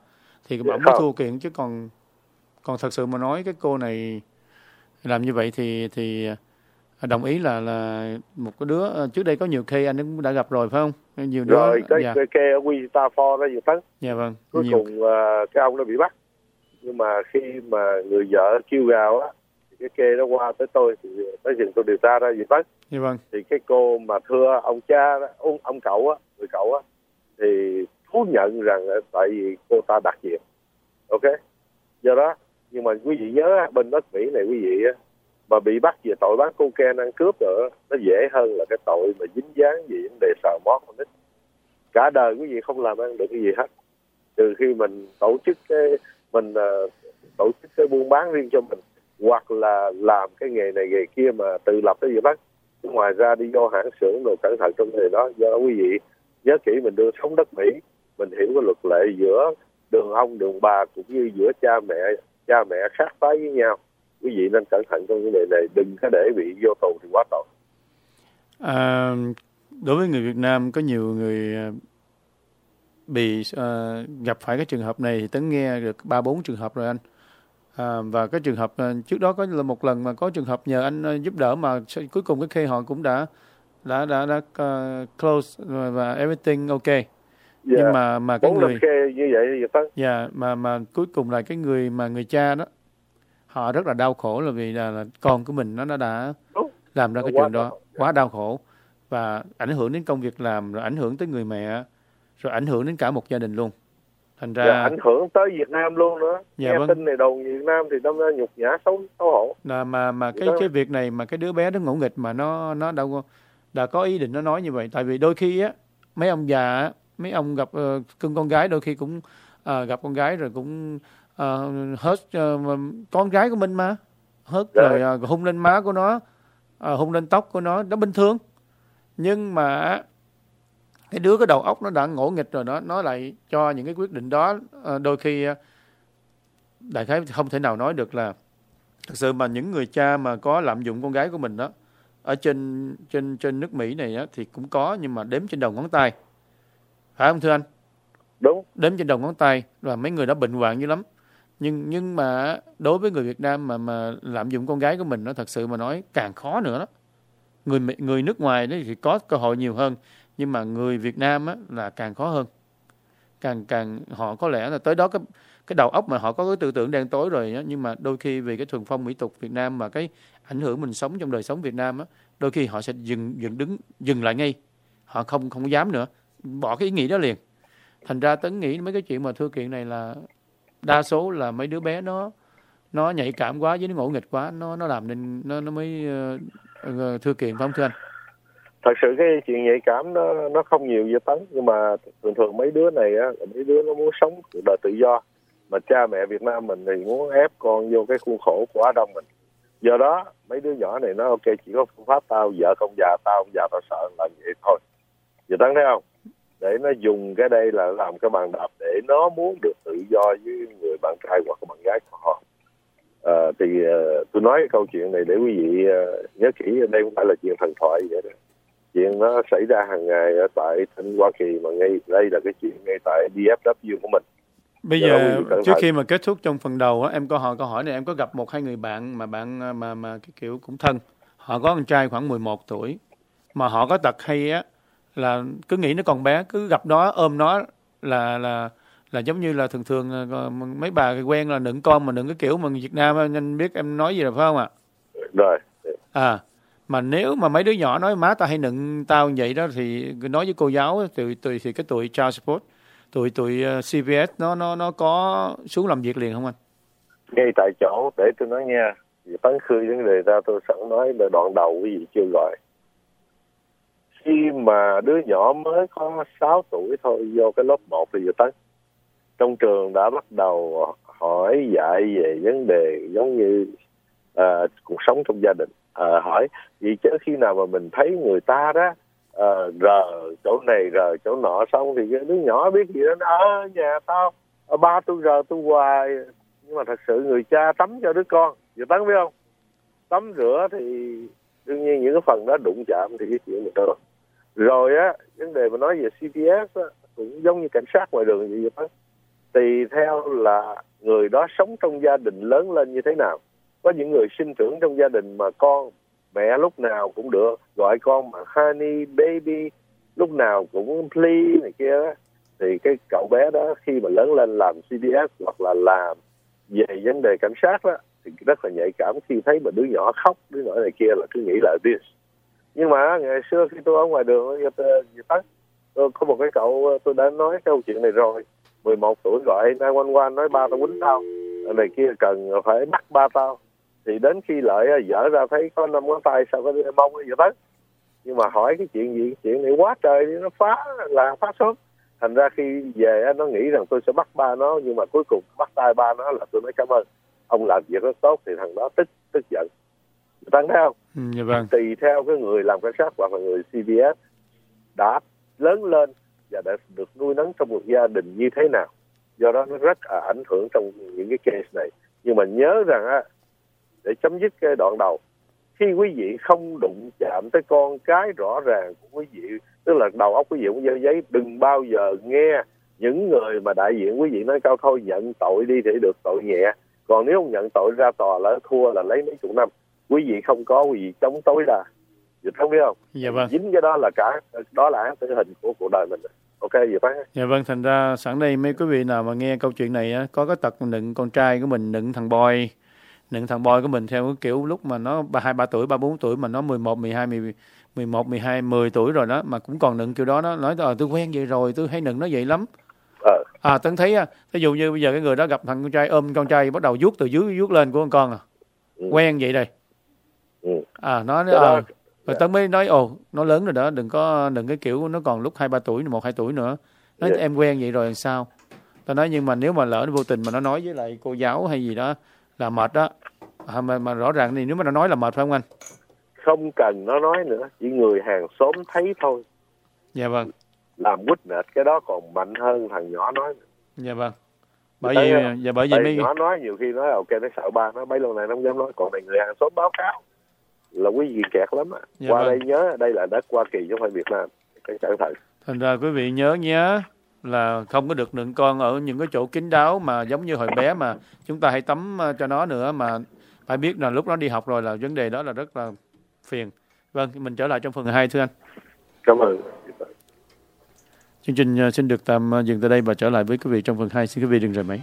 thì Dạ ông mới không. thua kiện, chứ còn còn thật sự mà nói cái cô này làm như vậy thì thì đồng ý là là một cái đứa trước đây có nhiều case anh cũng đã gặp rồi phải không? Nhiều đứa. Rồi cái Dạ. cái kê ở Wichita Falls đó, Việt Tấn. Dạ vâng. Cuối Nhiều. cùng uh, cái ông đó bị bắt. Nhưng mà khi mà người vợ kêu gào á, thì cái kê nó qua tới tôi, thì tới chừng tôi điều tra ra Việt Tấn. Dạ vâng. Thì cái cô mà thưa ông cha đó, ông, ông cậu á, người cậu á, thì thú nhận rằng tại vì cô ta đặt việc. Ok. Do đó, nhưng mà quý vị nhớ bên nước Mỹ này quý vị á, mà bị bắt về tội bán cocaine ăn cướp rồi, nó dễ hơn là cái tội mà dính dáng về vấn đề sờ mót con nít. Cả đời quý vị không làm ăn được cái gì hết, trừ khi mình tổ chức cái mình uh, tổ chức cái buôn bán riêng cho mình, hoặc là làm cái nghề này nghề kia mà tự lập cái gì đó. Ngoài ra đi vô hãng xưởng rồi cẩn thận trong nghề đó. Do đó quý vị nhớ kỹ, mình đưa sống đất Mỹ, mình hiểu cái luật lệ giữa đường ông đường bà cũng như giữa cha mẹ cha mẹ khác phái với nhau. Quý vị nên cẩn thận trong cái đề này, đừng có để bị vô tù thì quá tội. À, đối với người Việt Nam có nhiều người bị uh, gặp phải cái trường hợp này thì Tấn nghe được ba bốn trường hợp rồi anh. À, và cái trường hợp uh, trước đó có là một lần mà có trường hợp nhờ anh uh, giúp đỡ mà cuối cùng cái kê họ cũng đã đã đã đã uh, close và everything ok. Yeah. Nhưng mà mà cái bốn người kê như vậy thì Tấn. Dạ, yeah, mà mà cuối cùng là cái người mà người cha đó, họ rất là đau khổ là vì là, là con của mình nó, nó đã Đúng. làm ra cái chuyện đó, quá đau khổ và ảnh hưởng đến công việc làm, rồi ảnh hưởng tới người mẹ, rồi ảnh hưởng đến cả một gia đình luôn. Thành ra dạ, ảnh hưởng tới Việt Nam luôn nữa. Dạ, nghe vâng. tin này đồn Việt Nam thì đâm ra nhục nhã xấu xấu hổ. Là mà mà cái cái việc này mà cái đứa bé nó ngỗ nghịch mà nó nó đâu đã có ý định nó nói như vậy. Tại vì đôi khi á mấy ông già á, mấy ông gặp uh, cưng con gái đôi khi cũng uh, gặp con gái rồi cũng uh, hớt uh, con gái của mình mà hớt dạ. rồi uh, hung lên má của nó, uh, hung lên tóc của nó, nó bình thường. Nhưng mà cái đứa cái đầu óc nó đã ngỗ nghịch rồi đó, nó lại cho những cái quyết định đó. Uh, đôi khi uh, đại khái không thể nào nói được là thật sự mà những người cha mà có lạm dụng con gái của mình đó ở trên trên trên nước Mỹ này á, thì cũng có, nhưng mà đếm trên đầu ngón tay, phải không thưa anh? Đúng. Đếm trên đầu ngón tay, và mấy người đó bệnh hoạn dữ lắm. Nhưng nhưng mà đối với người Việt Nam mà mà lạm dụng con gái của mình, nó thật sự mà nói càng khó nữa đó. Người người nước ngoài đấy thì có cơ hội nhiều hơn, nhưng mà người Việt Nam á là càng khó hơn. Càng càng họ có lẽ là tới đó cái cái đầu óc mà họ có cái tư tưởng đen tối rồi á, nhưng mà đôi khi vì cái thuần phong mỹ tục Việt Nam mà cái ảnh hưởng mình sống trong đời sống Việt Nam á, đôi khi họ sẽ dừng dừng đứng dừng lại ngay, họ không không dám nữa, bỏ cái ý nghĩ đó liền. Thành ra Tấn nghĩ mấy cái chuyện mà thưa kiện này là đa số là mấy đứa bé nó nó nhạy cảm quá với nó ngỗ nghịch quá, nó nó làm nên nó nó mới uh, thưa kiện, phải không thưa anh? Thật sự cái chuyện nhạy cảm nó nó không nhiều như Tấn, nhưng mà thường thường mấy đứa này á, mấy đứa nó muốn sống cuộc đời tự do, mà cha mẹ Việt Nam mình thì muốn ép con vô cái khuôn khổ của Á Đông mình. Do đó mấy đứa nhỏ này nó ok, chỉ có phương pháp tao vợ không già, tao không già tao sợ là vậy thôi. Giờ Tấn thấy không? Để nó dùng cái đây là làm cái bàn đạp để nó muốn được tự do với người bạn trai hoặc bạn gái của họ. À, thì uh, tôi nói cái câu chuyện này để quý vị uh, nhớ kỹ, đây không phải là chuyện thần thoại vậy đó. Chuyện nó xảy ra hàng ngày ở tại tỉnh Hoa Kỳ, mà ngay đây là cái chuyện ngay tại đê ép vê của mình. Bây giờ trước khi mà kết thúc trong phần đầu á, em có hỏi câu hỏi này, em có gặp một hai người bạn mà bạn mà mà cái kiểu cũng thân, họ có con trai khoảng mười một tuổi mà họ có tật hay á là cứ nghĩ nó còn bé, cứ gặp nó ôm nó là là là giống như là thường thường mấy bà quen là nựng con mà nựng cái kiểu mà Việt Nam anh biết em nói gì rồi phải không ạ? Rồi. À mà nếu mà mấy đứa nhỏ nói má tao hay nựng tao như vậy đó thì nói với cô giáo từ từ thì cái tụi child support, tụi tụi xê pê ét nó nó nó có xuống làm việc liền không anh? Ngay tại chỗ để tôi nói nha, vì Tấn khơi vấn đề ra tôi sẵn nói là đoạn đầu cái gì chưa gọi. Khi mà đứa nhỏ mới có sáu tuổi thôi vô cái lớp một thì Tấn trong trường đã bắt đầu hỏi dạy về vấn đề giống như uh, cuộc sống trong gia đình. Uh, hỏi vì chứ khi nào mà mình thấy người ta đó uh, rờ chỗ này rờ chỗ nọ xong thì cái đứa nhỏ biết gì đó, ở nhà tao ở ba tôi rờ tôi hoài. Nhưng mà thật sự người cha tắm cho đứa con, vừa Tấn biết không, tắm rửa thì đương nhiên những cái phần đó đụng chạm thì cái chuyện được rồi. Rồi á, vấn đề mà nói về xê pê ét á, cũng giống như cảnh sát ngoài đường vậy Tấn. tùy theo là người đó sống trong gia đình lớn lên như thế nào. Có những người sinh trưởng trong gia đình mà con mẹ lúc nào cũng được gọi con mà honey, baby, lúc nào cũng please này kia đó, thì cái cậu bé đó khi mà lớn lên làm xê pê ét hoặc là làm về vấn đề cảnh sát đó thì rất là nhạy cảm. Khi thấy mà đứa nhỏ khóc, đứa nhỏ này kia là cứ nghĩ là this. Nhưng mà ngày xưa khi tôi ở ngoài đường ở Tắc, tôi có một cái cậu, tôi đã nói cái câu chuyện này rồi, mười một tuổi gọi chín một một nói ba tao quýnh tao này kia, cần phải bắt ba tao. Thì đến khi lợi dở ra thấy có năm ngón tay, sao có mông ở Tắc. Nhưng mà hỏi cái chuyện gì, chuyện này quá trời, nó phá là phá sớm. Thành ra khi về nó nghĩ rằng tôi sẽ bắt ba nó, nhưng mà cuối cùng bắt tay ba nó là tôi nói cảm ơn ông làm việc rất tốt, thì thằng đó tức tức giận. Thấy không? Ừ, dạ vâng. Tùy theo cái người làm cảnh sát hoặc là người xê pê ét đã lớn lên và đã được nuôi nấng trong một gia đình như thế nào, do đó nó rất là ảnh hưởng trong những cái case này. Nhưng mà nhớ rằng á, để chấm dứt cái đoạn đầu, khi quý vị không đụng chạm tới con cái rõ ràng của quý vị, tức là đầu óc quý vị cũng giơ giấy, đừng bao giờ nghe những người mà đại diện quý vị nói câu thôi nhận tội đi để được tội nhẹ. Còn nếu không nhận tội ra tòa lỡ thua là lấy mấy chục năm. Quý vị không có, quý vị chống tối đa. Vậy không biết không? Dạ vâng. Dính cái đó là cả, đó là án tử hình của cuộc đời mình. Ok, vậy phải. Dạ vâng, thành ra sẵn đây mấy quý vị nào mà nghe câu chuyện này á, có cái tật nựng con trai của mình, nựng thằng boy, nựng thằng boy của mình theo cái kiểu lúc mà nó ba hai ba tuổi, ba bốn tuổi mà nó mười một, mười hai, mười một, mười hai, mười tuổi rồi đó mà cũng còn nựng kiểu đó, nó nói ờ tôi quen vậy rồi, tôi hay nựng nó vậy lắm. Ờ. À, Tấn thấy á, ví dụ như bây giờ cái người đó gặp thằng con trai ôm con trai bắt đầu vuốt từ dưới vuốt lên của con con à. Ừ. Quen vậy đây. Ừ. À nó à, rồi dạ. Tấn mới nói ồ nó lớn rồi đó, đừng có đừng cái kiểu nó còn lúc hai ba tuổi, một hai tuổi nữa. Nói dạ. Em quen vậy rồi làm sao? Tao nói nhưng mà nếu mà lỡ nó vô tình mà nó nói với lại cô giáo hay gì đó là mệt đó. À, mà, mà rõ ràng thì nếu mà nó nói là mệt phải không anh? Không cần nó nói nữa, chỉ người hàng xóm thấy thôi. Dạ vâng. Làm witness cái đó còn mạnh hơn thằng nhỏ nói nữa. Dạ vâng. Bởi vì dạ bởi vì mấy nhỏ nói nhiều khi nói ok nó sợ ba nó bấy lâu này nó không dám nói, còn này người hàng xóm báo cáo là quý vị kẹt lắm á. Dạ qua vâng. Đây nhớ đây là đất Hoa Kỳ chứ không phải Việt Nam, cái cẩn thận. Thành ra quý vị nhớ nhé là không có được nựng con ở những cái chỗ kín đáo mà giống như hồi bé mà chúng ta hay tắm cho nó nữa, mà phải biết là lúc nó đi học rồi là vấn đề đó là rất là phiền. Vâng, mình trở lại trong phần hai thưa anh. Cảm ơn. Chương trình xin được tạm dừng tại đây và trở lại với quý vị trong phần hai. Xin quý vị đừng rời máy.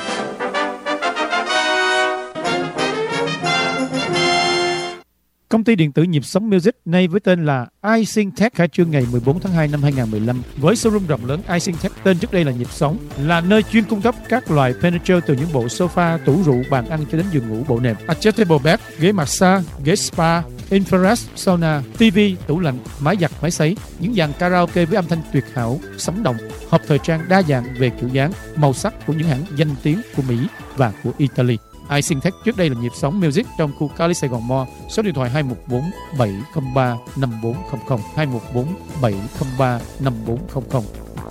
Công ty điện tử nhịp sống Music nay với tên là iSyncTech khai trương ngày mười bốn tháng hai năm hai không một lăm với showroom rộng lớn. iSyncTech tên trước đây là nhịp sống, là nơi chuyên cung cấp các loại furniture từ những bộ sofa, tủ rượu, bàn ăn cho đến giường ngủ, bộ nệm, adjustable bed, ghế massage, ghế spa, infrared sauna, tivi, tủ lạnh, máy giặt, máy sấy, những dàn karaoke với âm thanh tuyệt hảo, sống động, hộp thời trang đa dạng về kiểu dáng, màu sắc của những hãng danh tiếng của Mỹ và của Italy. iSyncTech trước đây là nhịp sống Music trong khu Cali Sài Gòn Mall. Số điện thoại hai một bốn bảy không ba năm bốn không không, hai một bốn bảy không ba năm bốn không không.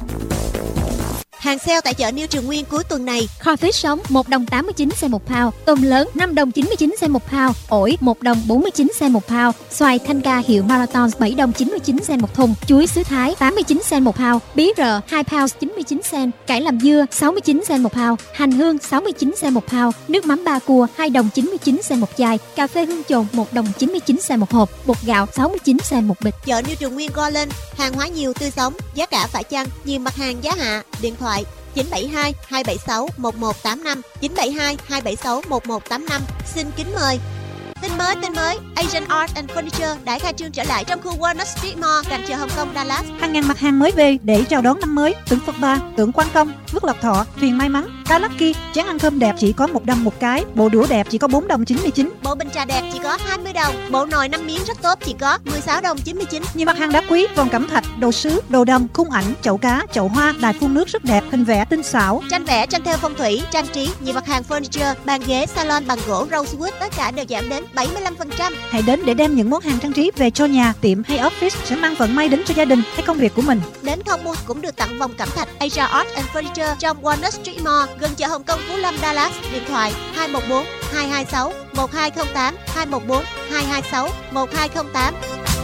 Hàng sale tại chợ New Trường Nguyên cuối tuần này: kho fish sống một đồng tám mươi chín cent một pound, tôm lớn năm đồng chín mươi chín cent một pound, ổi một đồng bốn mươi chín cent một pound, xoài thanh ca hiệu Marathon bảy đồng chín mươi chín cent một thùng, chuối xứ Thái tám mươi chín cent một pound, bí rợ hai pound chín mươi chín cent, cải làm dưa sáu mươi chín cent một pound, hành hương sáu mươi chín cent một pound, nước mắm ba cua hai đồng chín mươi chín cent một chai, cà phê hương chồn một đồng chín mươi chín cent một hộp, bột gạo sáu mươi chín cent một bịch. Chợ New Trường Nguyên go lên, hàng hóa nhiều tươi sống, giá cả phải chăng, nhiều mặt hàng giá hạ. Điện thoại chín bảy hai hai bảy sáu một một tám năm, chín bảy hai hai bảy sáu một một tám năm. Xin kính mời. Tin mới, tin mới, Asian Art and Furniture đã khai trương trở lại trong khu Walnut Street Mall, cạnh chợ Hồng Kông, Dallas. Hàng ngàn mặt hàng mới về để chào đón năm mới. Tượng Phật Ba, tượng Quan Công, Vứt Lộc Thọ, thuyền may mắn, cá Lucky, chén ăn cơm đẹp chỉ có một đồng một cái, bộ đũa đẹp chỉ có bốn đồng chín mươi chín, bộ bình trà đẹp chỉ có hai mươi đồng, bộ nồi năm miếng rất tốt chỉ có mười sáu đồng chín mươi chín. Nhiều mặt hàng đá quý, vòng cẩm thạch, đồ sứ, đồ đồng, khung ảnh, chậu cá, chậu hoa, đài phun nước rất đẹp, hình vẽ tinh xảo, tranh vẽ, tranh theo phong thủy, trang trí, nhiều mặt hàng furniture, bàn ghế, salon bằng gỗ rosewood, tất cả đều giảm đến bảy mươi lăm phần trăm. Hãy đến để đem những món hàng trang trí về cho nhà, tiệm hay office sẽ mang vận may đến cho gia đình hay công việc của mình. Đến không mua cũng được tặng vòng cẩm thạch Asia Art and Furniture trong Walnut Street Mall, gần chợ Hồng Kông, Phú Lâm, Dallas. Điện thoại hai một bốn hai hai sáu một hai không tám, hai một bốn hai hai sáu một hai không tám.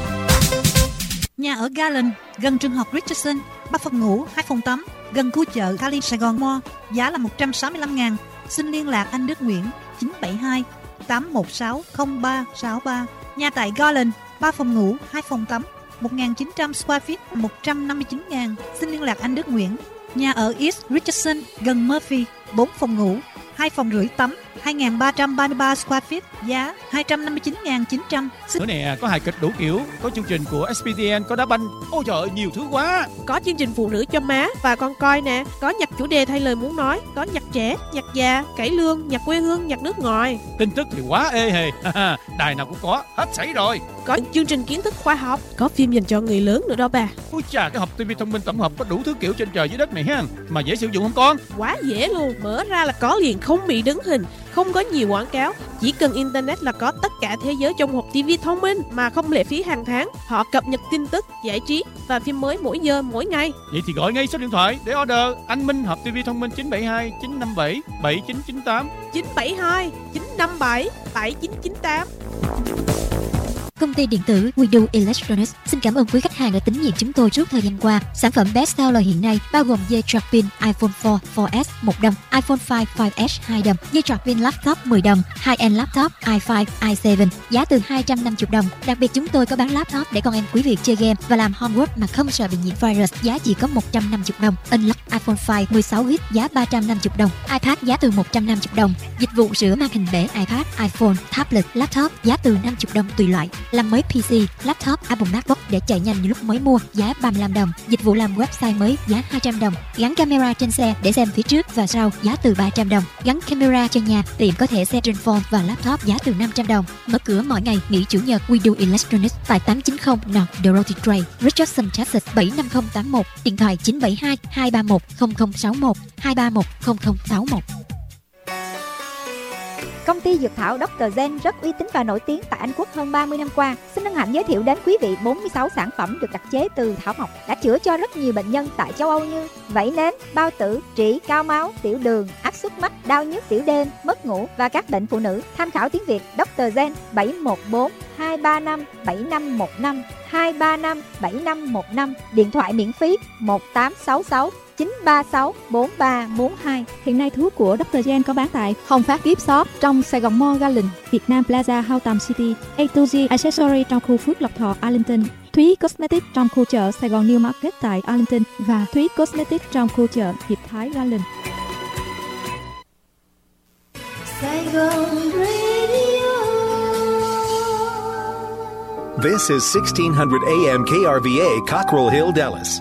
Nhà ở Garland, gần trường học Richardson, ba phòng ngủ, hai phòng tắm, gần khu chợ Cali Sài Gòn Mall. giá là một trăm sáu mươi lăm ngàn. Xin liên lạc anh Đức Nguyễn chín bảy hai tám một sáu không ba sáu ba. Nhà tại Garland, ba phòng ngủ, hai phòng tắm, một nghìn chín trăm square feet, một trăm năm mươi chín ngàn. Xin liên lạc anh Đức Nguyễn. Nhà ở East Richardson, gần Murphy, bốn phòng ngủ, hai phòng rưỡi tắm, hai nghìn ba trăm ba mươi ba square feet, giá hai trăm năm mươi chín nghìn chín trăm. Nữa nè, có hài kịch đủ kiểu, có chương trình của ét pê tê en, có đá banh. Ôi trời ơi, nhiều thứ quá. Có chương trình phụ nữ cho má và con coi nè, có nhạc chủ đề thay lời muốn nói, có nhạc trẻ, nhạc già, cải lương, nhạc quê hương, nhạc nước ngoài. Tin tức thì quá ê hề. Đài nào cũng có, hết sảy rồi. Có chương trình kiến thức khoa học, có phim dành cho người lớn nữa đó bà. Ôi chà, cái hộp ti vi thông minh tổng hợp có đủ thứ kiểu trên trời dưới đất này ha. Mà dễ sử dụng không con? Quá dễ luôn, mở ra là có liền, không bị đứng hình, không có nhiều quảng cáo, chỉ cần internet là có tất cả thế giới trong hộp ti vi thông minh mà không lệ phí hàng tháng. Họ cập nhật tin tức, giải trí và phim mới mỗi giờ mỗi ngày. Vậy thì gọi ngay số điện thoại để order. Anh Minh, hộp ti vi thông minh chín bảy hai chín năm bảy bảy chín chín tám chín bảy hai chín năm bảy bảy chín chín tám. Công ty điện tử We Do Electronics xin cảm ơn quý khách hàng đã tín nhiệm chúng tôi suốt thời gian qua. Sản phẩm best seller hiện nay bao gồm dây trạc pin iPhone four, four S một đồng, iPhone five, five S hai đồng, dây trạc pin laptop mười đồng, high-end laptop i five, i seven giá từ hai trăm năm mươi đồng. Đặc biệt chúng tôi có bán laptop để con em quý vị chơi game và làm homework mà không sợ bị nhiễm virus, giá chỉ có một trăm năm mươi đồng. Unlock iPhone five mười sáu gi-ga-bai giá ba trăm năm mươi đồng, iPad giá từ một trăm năm mươi đồng. Dịch vụ sửa màn hình bể iPad, iPhone, tablet, laptop giá từ năm mươi đồng tùy loại. Làm mới pê xê, laptop, Apple MacBook để chạy nhanh như lúc mới mua giá ba mươi lăm đồng. Dịch vụ làm website mới giá hai trăm đồng. Gắn camera trên xe để xem phía trước và sau giá từ ba trăm đồng. Gắn camera cho nhà, tiệm có thể set trên phone và laptop giá từ năm trăm đồng. Mở cửa mỗi ngày nghỉ chủ nhật. We Do Electronics tại tám chín không North Dorothy Drive, Richardson, Texas bảy năm không tám một. Điện thoại chín bảy hai hai ba một không không sáu một hai ba một không không sáu một. Công ty dược thảo doctor Gen rất uy tín và nổi tiếng tại Anh Quốc hơn ba mươi năm qua. Xin hân hạnh giới thiệu đến quý vị bốn mươi sáu sản phẩm được đặc chế từ thảo mộc đã chữa cho rất nhiều bệnh nhân tại châu Âu như vẩy nến, bao tử, trĩ, cao máu, tiểu đường, áp suất mắt, đau nhức tiểu đêm, mất ngủ và các bệnh phụ nữ. Tham khảo tiếng Việt doctor Gen bảy một bốn hai ba năm bảy năm một năm hai ba năm bảy năm một năm. Điện thoại miễn phí một tám sáu sáu chín ba sáu bốn ba bốn hai. Hiện nay thuốc của doctor Gen có bán tại Hồng Phát Gift Shop trong Sài Gòn Mall Garland, Việt Nam Plaza Houghton City, A hai G Accessory trong khu Phước Lộc Thọ Arlington, Thúy Cosmetics trong khu chợ Sài Gòn New Market tại Arlington và Thúy Cosmetics trong khu chợ Hiệp Thái Garland. Sài Gòn Radio. This is sixteen hundred A M K R V A, Cockrell Hill, Dallas.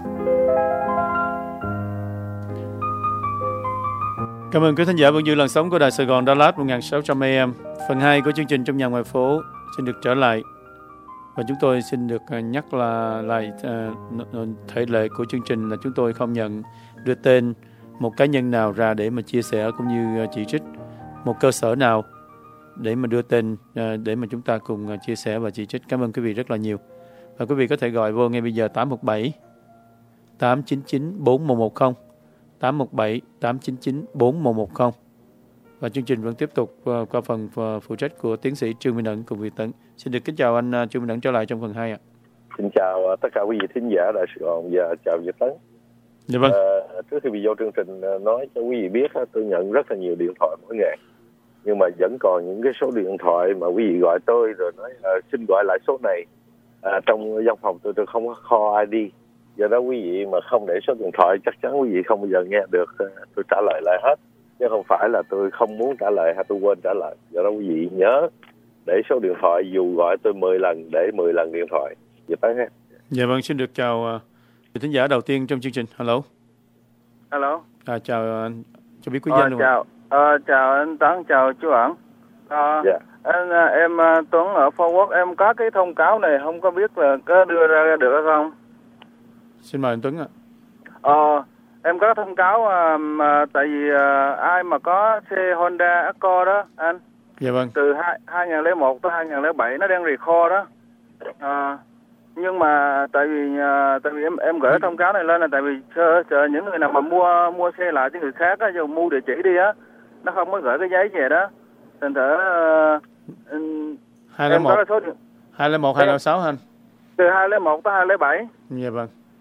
Cảm ơn quý thính giả vẫn giữ làn sóng của Đài Sài Gòn Dallas một nghìn sáu trăm A M. Phần hai của chương trình Trong Nhà Ngoài Phố xin được trở lại. Và chúng tôi xin được nhắc là lại uh, thể lệ của chương trình là chúng tôi không nhận đưa tên một cá nhân nào ra để mà chia sẻ cũng như chỉ trích một cơ sở nào để mà đưa tên uh, để mà chúng ta cùng uh, chia sẻ và chỉ trích. Cảm ơn quý vị rất là nhiều. Và quý vị có thể gọi vô ngay bây giờ tám một bảy tám chín chín bốn một một không tám một bảy tám chín chín bốn một một không. Và chương trình vẫn tiếp tục uh, qua phần uh, phụ trách của tiến sĩ Trương Minh Ẩn cùng Việt Tấn. Xin được kính chào anh uh, Trương Minh Ẩn trở lại trong phần hai ạ. Xin chào uh, tất cả quý vị thính giả Đài Sài Gòn và chào Việt Tấn. Dạ vâng. Uh, trước khi video chương trình uh, nói cho quý vị biết uh, tôi nhận rất là nhiều điện thoại mỗi ngày. Nhưng mà vẫn còn những cái số điện thoại mà quý vị gọi tôi rồi nói uh, xin gọi lại số này. Uh, trong văn phòng tôi tôi không có kho i đê. Do đó quý vị mà không để số điện thoại chắc chắn quý vị không bao giờ nghe được uh, tôi trả lời lại hết. Chứ không phải là tôi không muốn trả lời hay tôi quên trả lời. Do đó quý vị nhớ để số điện thoại dù gọi tôi mười lần để mười lần điện thoại. Vậy tới hết. Dạ vâng, xin được chào uh, thính giả đầu tiên trong chương trình. Hello. Hello. À, chào anh, uh, cho biết quý ờ, danh luôn. Chào, ờ, chào anh Tấn, chào chú Ẩn. Ờ, yeah. Anh, em Tuấn ở Phú Quốc, em có cái thông cáo này không có biết là có đưa ra được hay không? Xin mời anh Tuấn ạ. Ờ, em có thông cáo mà, mà tại vì à, ai mà có xe Honda Accord đó anh. Dạ vâng. Từ hai hai nghìn lẻ một tới hai nghìn lẻ bảy nó đang record đó. À, nhưng mà tại vì à, tại vì em em gửi thông cáo này lên là tại vì chờ, chờ những người nào mà mua mua xe lại cho người khác á, dù mua địa chỉ đi á, nó không có gửi cái giấy về đó. Thành thử uh, hai lẻ một hai lẻ một hai lẻ sáu anh. Từ hai lẻ một tới hai lẻ bảy. Dạ vâng.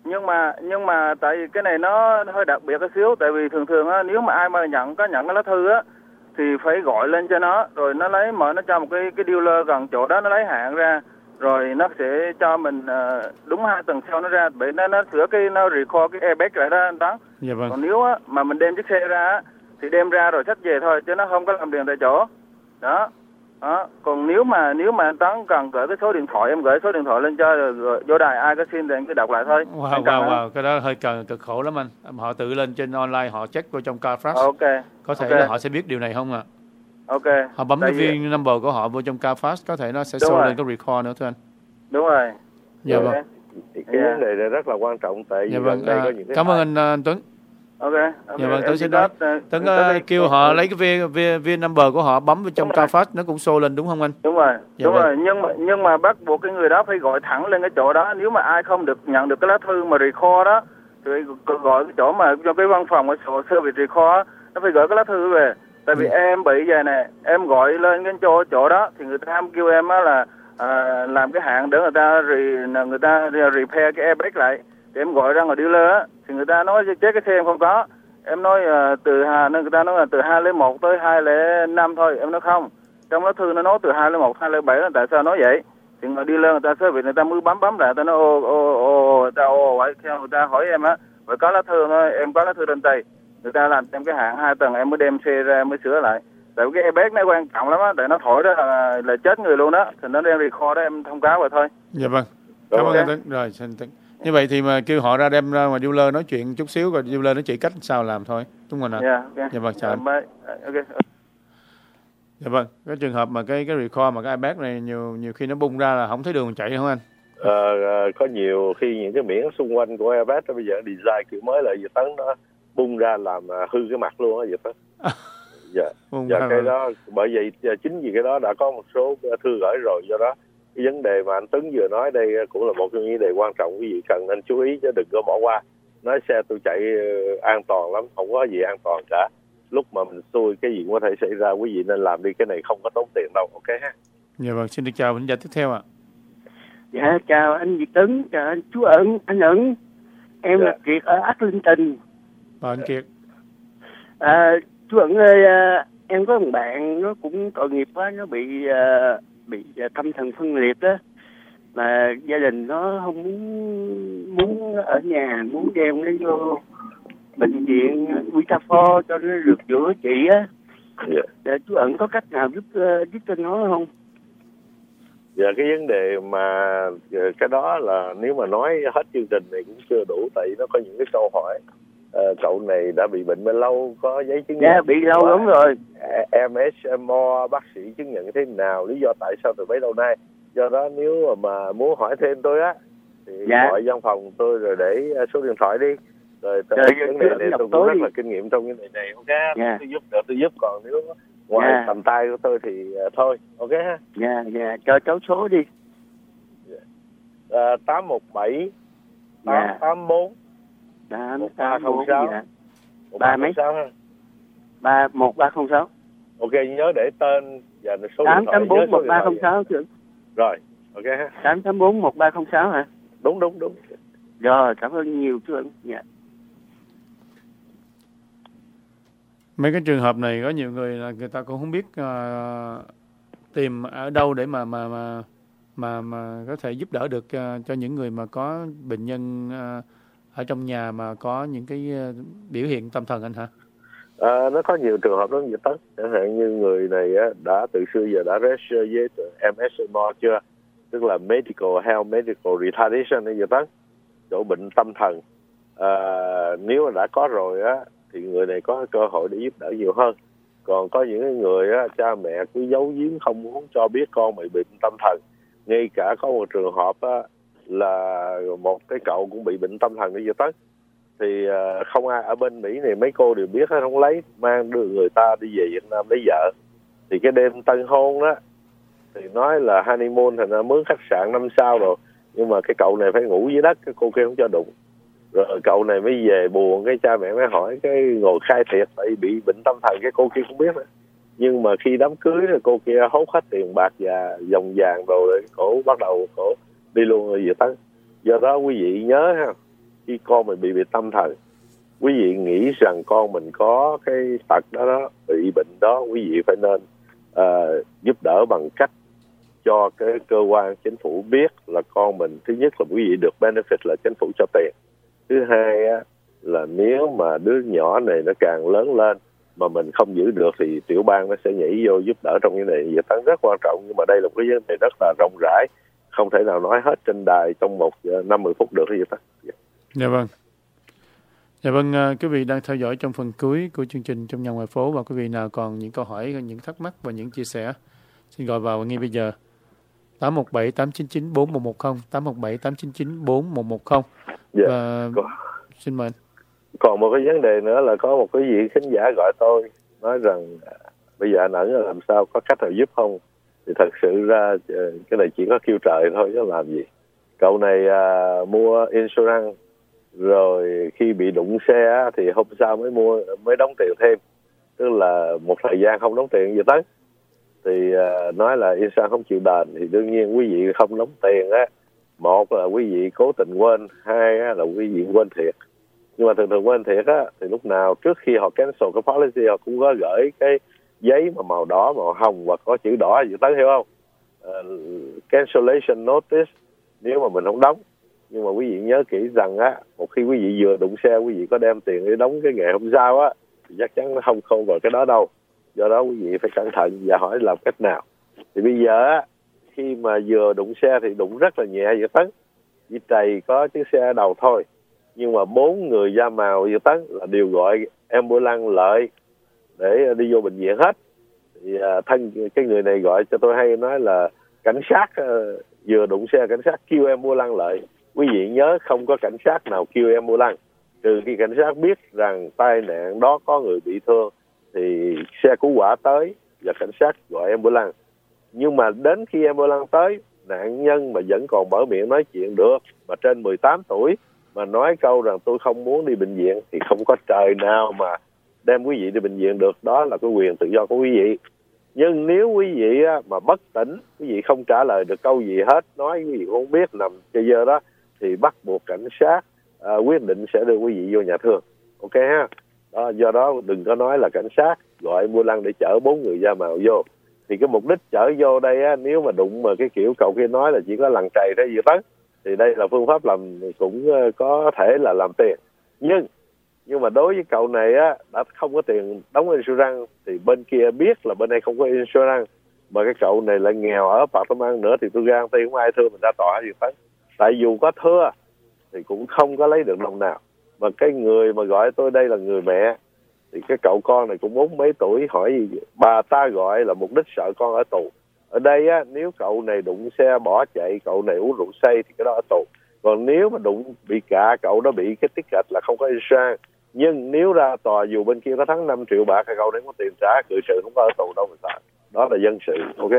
nhưng mà nhưng mà tại vì cái này nó hơi đặc biệt một xíu, tại vì thường thường á, nếu mà ai mà nhận có nhận cái lá thư á thì phải gọi lên cho nó, rồi nó lấy mở nó cho một cái cái dealer gần chỗ đó, nó lấy hạn ra, rồi nó sẽ cho mình uh, đúng hai tuần sau nó ra, bởi nó nó sửa cái nó record cái airbag lại đó anh Tấn. Dạ vâng. Còn nếu á mà mình đem chiếc xe ra á thì đem ra rồi xách về thôi, chứ nó không có làm liền tại chỗ. Đó. Đó. Còn nếu mà nếu mà anh Tấn cần gửi cái số điện thoại, em gửi số điện thoại lên cho rồi vô đài ai có xin thì em cứ đọc lại thôi. Wow, wow, wow, cái đó hơi cần cực khổ lắm anh. Họ tự lên trên online họ check vào trong CarFast. Ok. Có thể okay. là họ sẽ biết điều này không ạ? À? Ok. Họ bấm Tại cái viên vì... number của họ vô trong CarFast, có thể nó sẽ show lên cái record nữa thưa anh. Đúng rồi. Dạ vâng. Thì cái vấn đề này rất là quan trọng, tại vì dạ vâng. đây à, có những cái cảm ơn anh, anh Tuấn. Ok. okay. Dạ vâng, Tuấn sẽ nói. Tuấn uh, kêu họ lấy cái viên, viên, viên number của họ bấm vào trong CarFast, nó cũng show lên đúng không anh? Đúng rồi. Dạ đúng vâng. rồi. Nhưng mà nhưng mà bắt buộc cái người đó phải gọi thẳng lên cái chỗ đó. Nếu mà ai không được nhận được cái lá thư mà record đó, thì gọi cái chỗ mà cho cái văn phòng ở service record, nó phải gửi cái lá thư về. Tại vì ừ. em bị vậy nè, em gọi lên cái chỗ chỗ đó thì người ta kêu em á là à, làm cái hạn để người ta re, người ta repair cái airbag lại. Thì em gọi ra ngoài dealer á thì người ta nói chết cái xe em không có. Em nói uh, từ hà nên người ta nói là từ hai không một tới hai không năm thôi, em nói không. Trong lá thư nó nói từ hai không một hai không bảy, tại sao nói vậy? Thì người dealer người ta sẽ việc người ta mới bấm bấm lại, ta nói ô ô ô người ta ô vậy, theo người ta hỏi em á, vậy có lá thư thôi, em có lá thư trên tay. Người ta làm thêm cái hạn hai tuần em mới đem xe ra mới sửa lại. Tại vì cái airbag nó quan trọng lắm á, để nó thổi đó là, là chết người luôn đó. Thì nó đem record đó em thông cáo rồi thôi. Dạ vâng. Cảm ơn anh Tuấn. Rồi xin Tuấn. Như vậy thì mà kêu họ ra đem ra ngoài dealer nói chuyện chút xíu, rồi dealer nó chỉ cách sao làm thôi. Đúng không nào? Yeah, okay. Dạ vâng, chào anh. Okay. Dạ vâng, cái trường hợp mà cái cái record mà cái airbag này nhiều nhiều khi nó bung ra là không thấy đường chạy không anh? Ờ, có nhiều khi những cái miếng xung quanh của airbag đó bây giờ design kiểu mới là Việt Tấn nó bung ra làm hư cái mặt luôn á Việt Tấn. Dạ. Dạ cái đó bởi vậy chính vì cái đó đã có một số thư gửi rồi, do đó cái vấn đề mà anh Tuấn vừa nói đây cũng là một trong những vấn đề quan trọng, quý vị cần nên chú ý chứ đừng có bỏ qua. Nói xe tôi chạy an toàn lắm, không có gì an toàn cả. Lúc mà mình xui cái gì cũng có thể xảy ra, quý vị nên làm đi, cái này không có tốn tiền đâu, ok ha. Dạ vâng, xin được chào vấn đề tiếp theo ạ. Dạ chào anh Việt Tuấn, chào anh chú Ẩn, anh Ẩn. Em dạ. là Kiệt ở Arlington. Bà anh Kiệt. À, chú Ẩn ơi, em có một bạn nó cũng tội nghiệp quá, nó bị bị tâm thần phân liệt đó, mà gia đình nó không muốn muốn ở nhà, muốn đem nó vô bệnh viện Vitafor cho nó được chữa trị á. Dạ. Dạ, chú Ẩn có cách nào giúp giúp cho nó không? Dạ cái vấn đề mà cái đó là nếu mà nói hết chương trình này cũng chưa đủ, tại vì nó có những cái câu hỏi. À, cậu này đã bị bệnh bao lâu, có giấy chứng nhận? Dạ bị lâu lắm rồi. em ét em o bác sĩ chứng nhận thế nào, lý do tại sao từ bấy lâu nay. Do đó nếu mà muốn hỏi thêm tôi á thì dạ. gọi văn phòng tôi rồi để số điện thoại đi. Rồi cái vấn đề này tôi cũng rất đi. là kinh nghiệm trong cái này này, ok? Dạ. Tôi giúp được tôi giúp, còn nếu ngoài dạ. tầm tay của tôi thì uh, thôi, ok ha? Dạ, dạ, cho cháu số đi. Dạ. Uh, tám một bảy tám tám bốn một ba không sáu ba mấy sáu ha? ba một ba không sáu. Ok, nhớ để tên và số tám tám bốn một ba không sáu chứ. Rồi, ok ha? tám tám bốn một ba không sáu hả? Đúng, đúng, đúng. Rồi, cảm ơn nhiều chú Ẩn. Dạ. Mấy cái trường hợp này có nhiều người là người ta cũng không biết uh, tìm ở đâu để mà mà mà mà mà có thể giúp đỡ được uh, cho những người mà có bệnh nhân uh, ở trong nhà mà có những cái uh, biểu hiện tâm thần anh hả? À, nó có nhiều trường hợp lắm vậy tất. Chẳng hạn như người này á, đã từ xưa giờ đã register với em ét em o chưa? Tức là Medical Health Medical Retardation vậy tất. Chỗ bệnh tâm thần. À, nếu mà đã có rồi á thì người này có cơ hội để giúp đỡ nhiều hơn. Còn có những người á, cha mẹ cứ giấu giếm không muốn cho biết con bị bệnh tâm thần. Ngay cả có một trường hợp á, là một cái cậu cũng bị bệnh tâm thần như vậy tất. Thì uh, không ai ở bên Mỹ này mấy cô đều biết hết, không lấy mang đưa người ta đi về Việt Nam lấy vợ. Thì cái đêm tân hôn đó thì nói là honeymoon thành ra mướn khách sạn năm sao rồi, nhưng mà cái cậu này phải ngủ dưới đất, cái cô kia không cho đụng. Rồi cậu này mới về buồn, cái cha mẹ mới hỏi, cái ngồi khai thiệt tại bị bệnh tâm thần, cái cô kia cũng biết đó. Nhưng mà khi đám cưới thì cô kia hốt hết tiền bạc và vòng vàng rồi, cổ bắt đầu cổ đi luôn rồi về tới. Do đó quý vị nhớ ha, khi con mình bị bị tâm thần, quý vị nghĩ rằng con mình có cái tật đó, đó bị bệnh đó, quý vị phải nên uh, giúp đỡ bằng cách cho cái cơ quan chính phủ biết là con mình, thứ nhất là quý vị được benefit là chính phủ cho tiền, thứ hai á, là nếu mà đứa nhỏ này nó càng lớn lên mà mình không giữ được thì tiểu bang nó sẽ nhảy vô giúp đỡ trong cái này. Dự toán rất quan trọng, nhưng mà đây là một cái vấn đề rất là rộng rãi, không thể nào nói hết trên đài trong một năm mười phút được. Dự toán. Dạ vâng. Dạ vâng, quý vị đang theo dõi trong phần cuối của chương trình Trong Nhà Ngoài Phố, và quý vị nào còn những câu hỏi, những thắc mắc và những chia sẻ, xin gọi vào ngay bây giờ tám một bảy tám chín chín bốn một một không, tám một bảy tám chín chín bốn một một không. Dạ. Và Còn, xin mời. Còn một cái vấn đề nữa là có một cái vị khán giả gọi tôi nói rằng à, bây giờ anh Ẩn làm sao, có cách nào giúp không? Thì thật sự ra cái này chỉ có kêu trời thôi chứ làm gì. Cậu này à, mua insurance rồi khi bị đụng xe thì hôm sau mới mua mới đóng tiền thêm, tức là một thời gian không đóng tiền gì tới thì uh, nói là insurance không chịu đền, thì đương nhiên quý vị không đóng tiền á, một là quý vị cố tình quên, hai á, là quý vị quên thiệt. Nhưng mà thường thường quên thiệt á thì lúc nào trước khi họ cancel cái policy họ cũng có gửi cái giấy mà màu đỏ, màu hồng và có chữ đỏ gì tới, hiểu không? Uh, cancellation notice nếu mà mình không đóng. Nhưng mà quý vị nhớ kỹ rằng á, một khi quý vị vừa đụng xe, quý vị có đem tiền để đóng cái ngày hôm sau á, thì chắc chắn nó không không vào cái đó đâu. Do đó quý vị phải cẩn thận và hỏi làm cách nào. Thì bây giờ á, khi mà vừa đụng xe thì đụng rất là nhẹ vậy Tấn, chỉ trầy có chiếc xe đầu thôi. Nhưng mà bốn người da màu vậy Tấn là đều gọi ambulance lợi để đi vô bệnh viện hết. Thì uh, thân cái người này gọi cho tôi hay nói là cảnh sát uh, vừa đụng xe, cảnh sát kêu ambulance lợi. Quý vị nhớ không có cảnh sát nào kêu ambulance, trừ khi cảnh sát biết rằng tai nạn đó có người bị thương thì xe cứu hỏa tới và cảnh sát gọi ambulance. Nhưng mà đến khi ambulance tới, nạn nhân mà vẫn còn mở miệng nói chuyện được, mà trên mười tám tuổi mà nói câu rằng tôi không muốn đi bệnh viện thì không có trời nào mà đem quý vị đi bệnh viện được. Đó là cái quyền tự do của quý vị. Nhưng nếu quý vị mà bất tỉnh, quý vị không trả lời được câu gì hết, nói quý vị không biết, nằm chơi dơ đó, thì bắt buộc cảnh sát à, quyết định sẽ đưa quý vị vô nhà thương. Ok ha? Đó, do đó đừng có nói là cảnh sát gọi ambulance để chở bốn người da màu vô. Thì cái mục đích chở vô đây á, nếu mà đụng mà cái kiểu cậu kia nói là chỉ có lằn trầy thế gì Tấn, thì đây là phương pháp làm cũng có thể là làm tiền. Nhưng nhưng mà đối với cậu này á, đã không có tiền đóng insurance thì bên kia biết là bên đây không có insurance, mà cái cậu này lại nghèo ở apartment nữa, thì tôi guarantee không ai thưa mình ra tòa gì Tấn. Tại dù có thưa thì cũng không có lấy được đồng nào. Mà cái người mà gọi tôi đây là người mẹ, thì cái cậu con này cũng bốn mấy tuổi, hỏi gì bà ta gọi là mục đích sợ con ở tù. Ở đây á, nếu cậu này đụng xe bỏ chạy, cậu này uống rượu say thì cái đó ở tù. Còn nếu mà đụng bị cạ, cậu đó bị cái ticket là không có insurance. Nhưng nếu ra tòa dù bên kia có thắng năm triệu bạc, cái cậu đấy có tiền trả, cự sự không có ở tù đâu mà sợ. Đó là dân sự. Ok.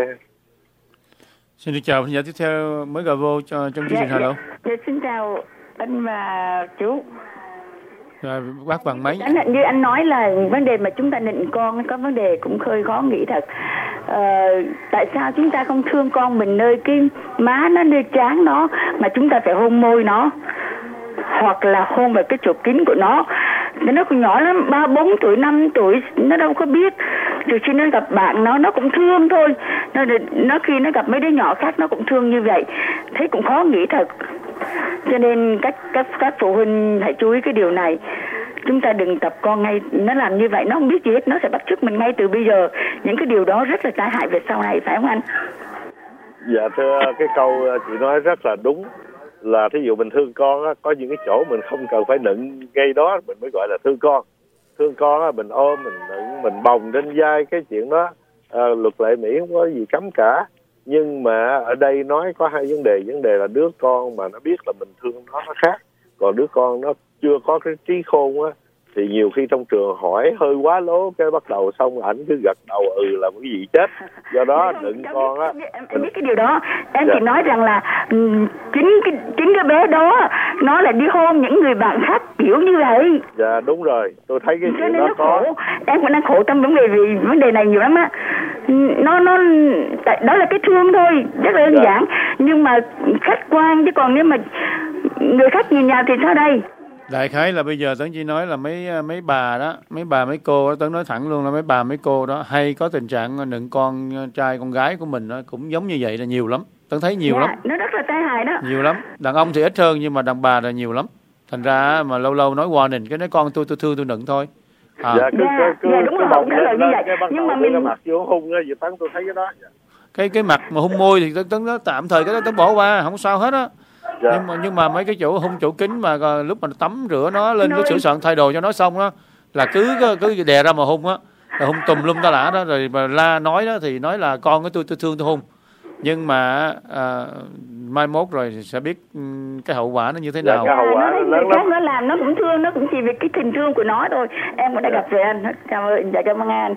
Xin được chào khán giả tiếp theo mới gọi vô cho trong chương trình. Hello. Dạ, xin chào anh và chú. Rồi, bác bằng máy. Anh, như anh nói là vấn đề mà chúng ta nịnh con có vấn đề cũng hơi khó nghĩ thật. Ờ, tại sao chúng ta không thương con mình nơi cái má nó, nơi trán nó, mà chúng ta phải hôn môi nó, hoặc là hôn vào cái chỗ kín của nó. Nó còn nhỏ lắm, ba bốn tuổi, năm tuổi, nó đâu có biết. Rồi khi nó gặp bạn nó, nó cũng thương thôi. Nó, nó khi nó gặp mấy đứa nhỏ khác nó cũng thương như vậy. Thế cũng khó nghĩ thật. Cho nên các các các phụ huynh hãy chú ý cái điều này. Chúng ta đừng tập con ngay, nó làm như vậy nó không biết gì hết, nó sẽ bắt chước mình ngay từ bây giờ. Những cái điều đó rất là tai hại về sau này, phải không anh? Dạ thưa, cái câu chị nói rất là đúng. Là thí dụ mình thương con á, có những cái chỗ mình không cần phải nựng ngay đó mình mới gọi là thương con. Thương con á, mình ôm, mình nựng, mình bồng trên vai, cái chuyện đó à, luật lệ Mỹ không có gì cấm cả. Nhưng mà ở đây nói có hai vấn đề. Vấn đề là đứa con mà nó biết là mình thương nó, nó khác. Còn đứa con nó chưa có cái trí khôn á, thì nhiều khi trong trường hỏi hơi quá lố, cái bắt đầu xong ảnh cứ gật đầu ừ là cái gì chết. Do đó đừng con á. Em, em biết cái điều đó. Em dạ. chỉ nói rằng là chính cái chính cái bé đó nó là đi hôn những người bạn khác kiểu như vậy. Dạ đúng rồi, tôi thấy cái chuyện đó nó có. Khổ. Em cũng đang khổ tâm vấn đề vì vấn đề này nhiều lắm á. Nó nó đó là cái thương thôi, rất là đơn dạ. giản. Nhưng mà khách quan, chứ còn nếu mà người khác nhìn nhau thì sao đây? Đại khái là bây giờ Tấn chỉ nói là mấy mấy bà đó, mấy bà mấy cô đó, Tấn nói thẳng luôn là mấy bà mấy cô đó hay có tình trạng nựng con trai con gái của mình đó, cũng giống như vậy là nhiều lắm. Tấn thấy nhiều dạ, lắm. Nó rất là tai hại đó. Nhiều lắm. Đàn ông thì ít hơn nhưng mà đàn bà là nhiều lắm. Thành ra mà lâu lâu nói warning cái nói con tôi tôi thương tôi nựng thôi. À. Dạ, cứ, dạ, cứ, dạ đúng cứ rồi, bồng trả lên, lời như lên, vậy. cái bắt Nhưng đầu mà cái mình mặt vô hung á, Việt Tấn tôi thấy cái đó. Cái cái mặt mà hung môi thì Tấn Tấn nó tạm thời cái đó Tấn bỏ qua, không sao hết á. Dạ. Nhưng mà nhưng mà mấy cái chỗ hung chỗ kính mà lúc mà tắm rửa nó lên cái sửa soạn thay đồ cho nó xong á là cứ cứ đè ra mà hung á, rồi hung tùm lum ta lả đó, rồi mà la nói đó thì nói là con của tôi tôi thương tôi hung, nhưng mà à, mai mốt rồi thì sẽ biết cái hậu quả nó như thế nào. Dạ, cái hậu quả nó lớn lắm. Nó làm nó cũng thương, nó cũng chỉ vì cái tình thương của nó thôi. Em cũng đã gặp rồi anh. Cảm ơn, dạ cảm ơn anh.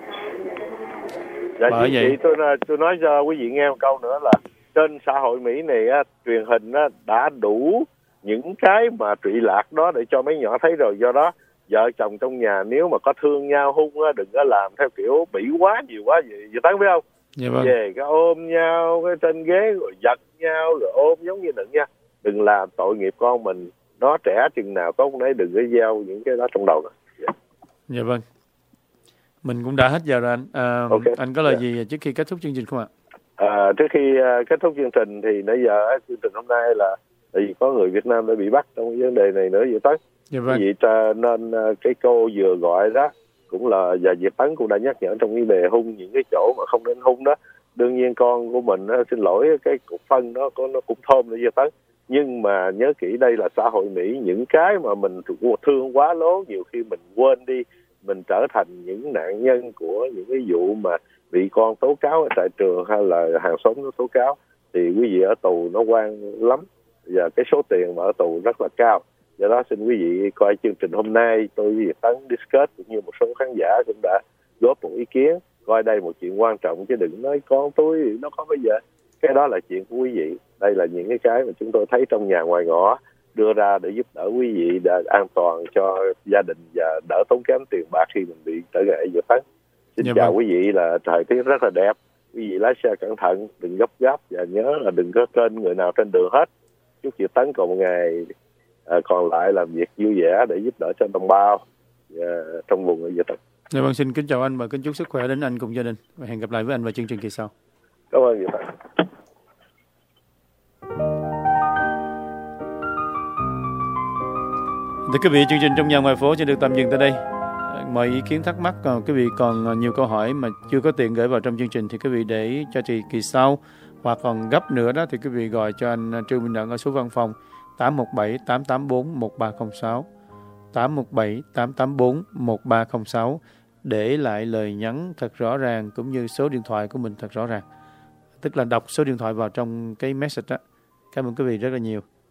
Dạ chị, chị tôi tôi nói cho quý vị nghe một câu nữa là trên xã hội Mỹ này á, truyền hình á, đã đủ những cái mà trụy lạc đó để cho mấy nhỏ thấy rồi. Do đó vợ chồng trong nhà nếu mà có thương nhau hung á, đừng có làm theo kiểu bỉ quá nhiều quá gì vậy Tấn biết không? Dạ vâng. Về cái ôm nhau cái trên ghế rồi giật nhau rồi ôm giống như đừng nha, đừng làm tội nghiệp con mình. Nó trẻ chừng nào có nấy, đừng có gieo những cái đó trong đầu rồi. Dạ. Dạ vâng. Mình cũng đã hết giờ rồi anh. À, okay. Anh có lời yeah. gì trước khi kết thúc chương trình không ạ? À, trước khi uh, kết thúc chương trình thì nãy giờ uh, chương trình hôm nay là tại vì có người Việt Nam đã bị bắt trong cái vấn đề này nữa vậy Tấn. Dạ vâng. Vì uh, nên uh, cái cô vừa gọi đó cũng là và Việt Tấn cũng đã nhắc nhở trong cái đề hung những cái chỗ mà không nên hung đó. Đương nhiên con của mình uh, xin lỗi cái cục phân nó có nó cũng thơm nữa Việt Tấn. Nhưng mà nhớ kỹ đây là xã hội Mỹ, những cái mà mình thương quá lố nhiều khi mình quên đi, mình trở thành những nạn nhân của những cái vụ mà bị con tố cáo ở tại trường hay là hàng xóm nó tố cáo thì quý vị ở tù nó quan lắm và cái số tiền mà ở tù rất là cao. Do đó xin quý vị coi chương trình hôm nay tôi với Việt Tấn discuss cũng như một số khán giả cũng đã góp một ý kiến, coi đây một chuyện quan trọng chứ đừng nói con tôi nó có bây giờ. Cái đó là chuyện của quý vị. Đây là những cái cái mà chúng tôi thấy trong nhà ngoài ngõ đưa ra để giúp đỡ quý vị để an toàn cho gia đình và đỡ tốn kém tiền bạc khi mình bị trở ngại Việt Tấn. Xin dạ chào vâng. quý vị, là thời tiết rất là đẹp. Quý vị lái xe cẩn thận, đừng gấp gáp và nhớ là đừng có kênh người nào trên đường hết. Chúc Việt Tấn còn một ngày à, còn lại làm việc vui vẻ để giúp đỡ cho đồng bào à, trong vùng ở Việt Tấn. Dạ vâng, xin kính chào anh và kính chúc sức khỏe đến anh cùng gia đình. Và hẹn gặp lại với anh vào chương trình kỳ sau. Cảm ơn Việt Tấn. Thưa quý vị, chương trình Trong Nhà Ngoài Phố sẽ được tạm dừng tại đây. Mọi ý kiến thắc mắc, còn quý vị còn nhiều câu hỏi mà chưa có tiện gửi vào trong chương trình thì quý vị để cho kỳ, kỳ sau, hoặc còn gấp nữa đó thì quý vị gọi cho anh Trương Minh Đặng ở số văn phòng tám một bảy tám tám bốn một ba không sáu tám một bảy tám tám bốn một ba không sáu để lại lời nhắn thật rõ ràng cũng như số điện thoại của mình thật rõ ràng. Tức là đọc số điện thoại vào trong cái message đó. Cảm ơn quý vị rất là nhiều.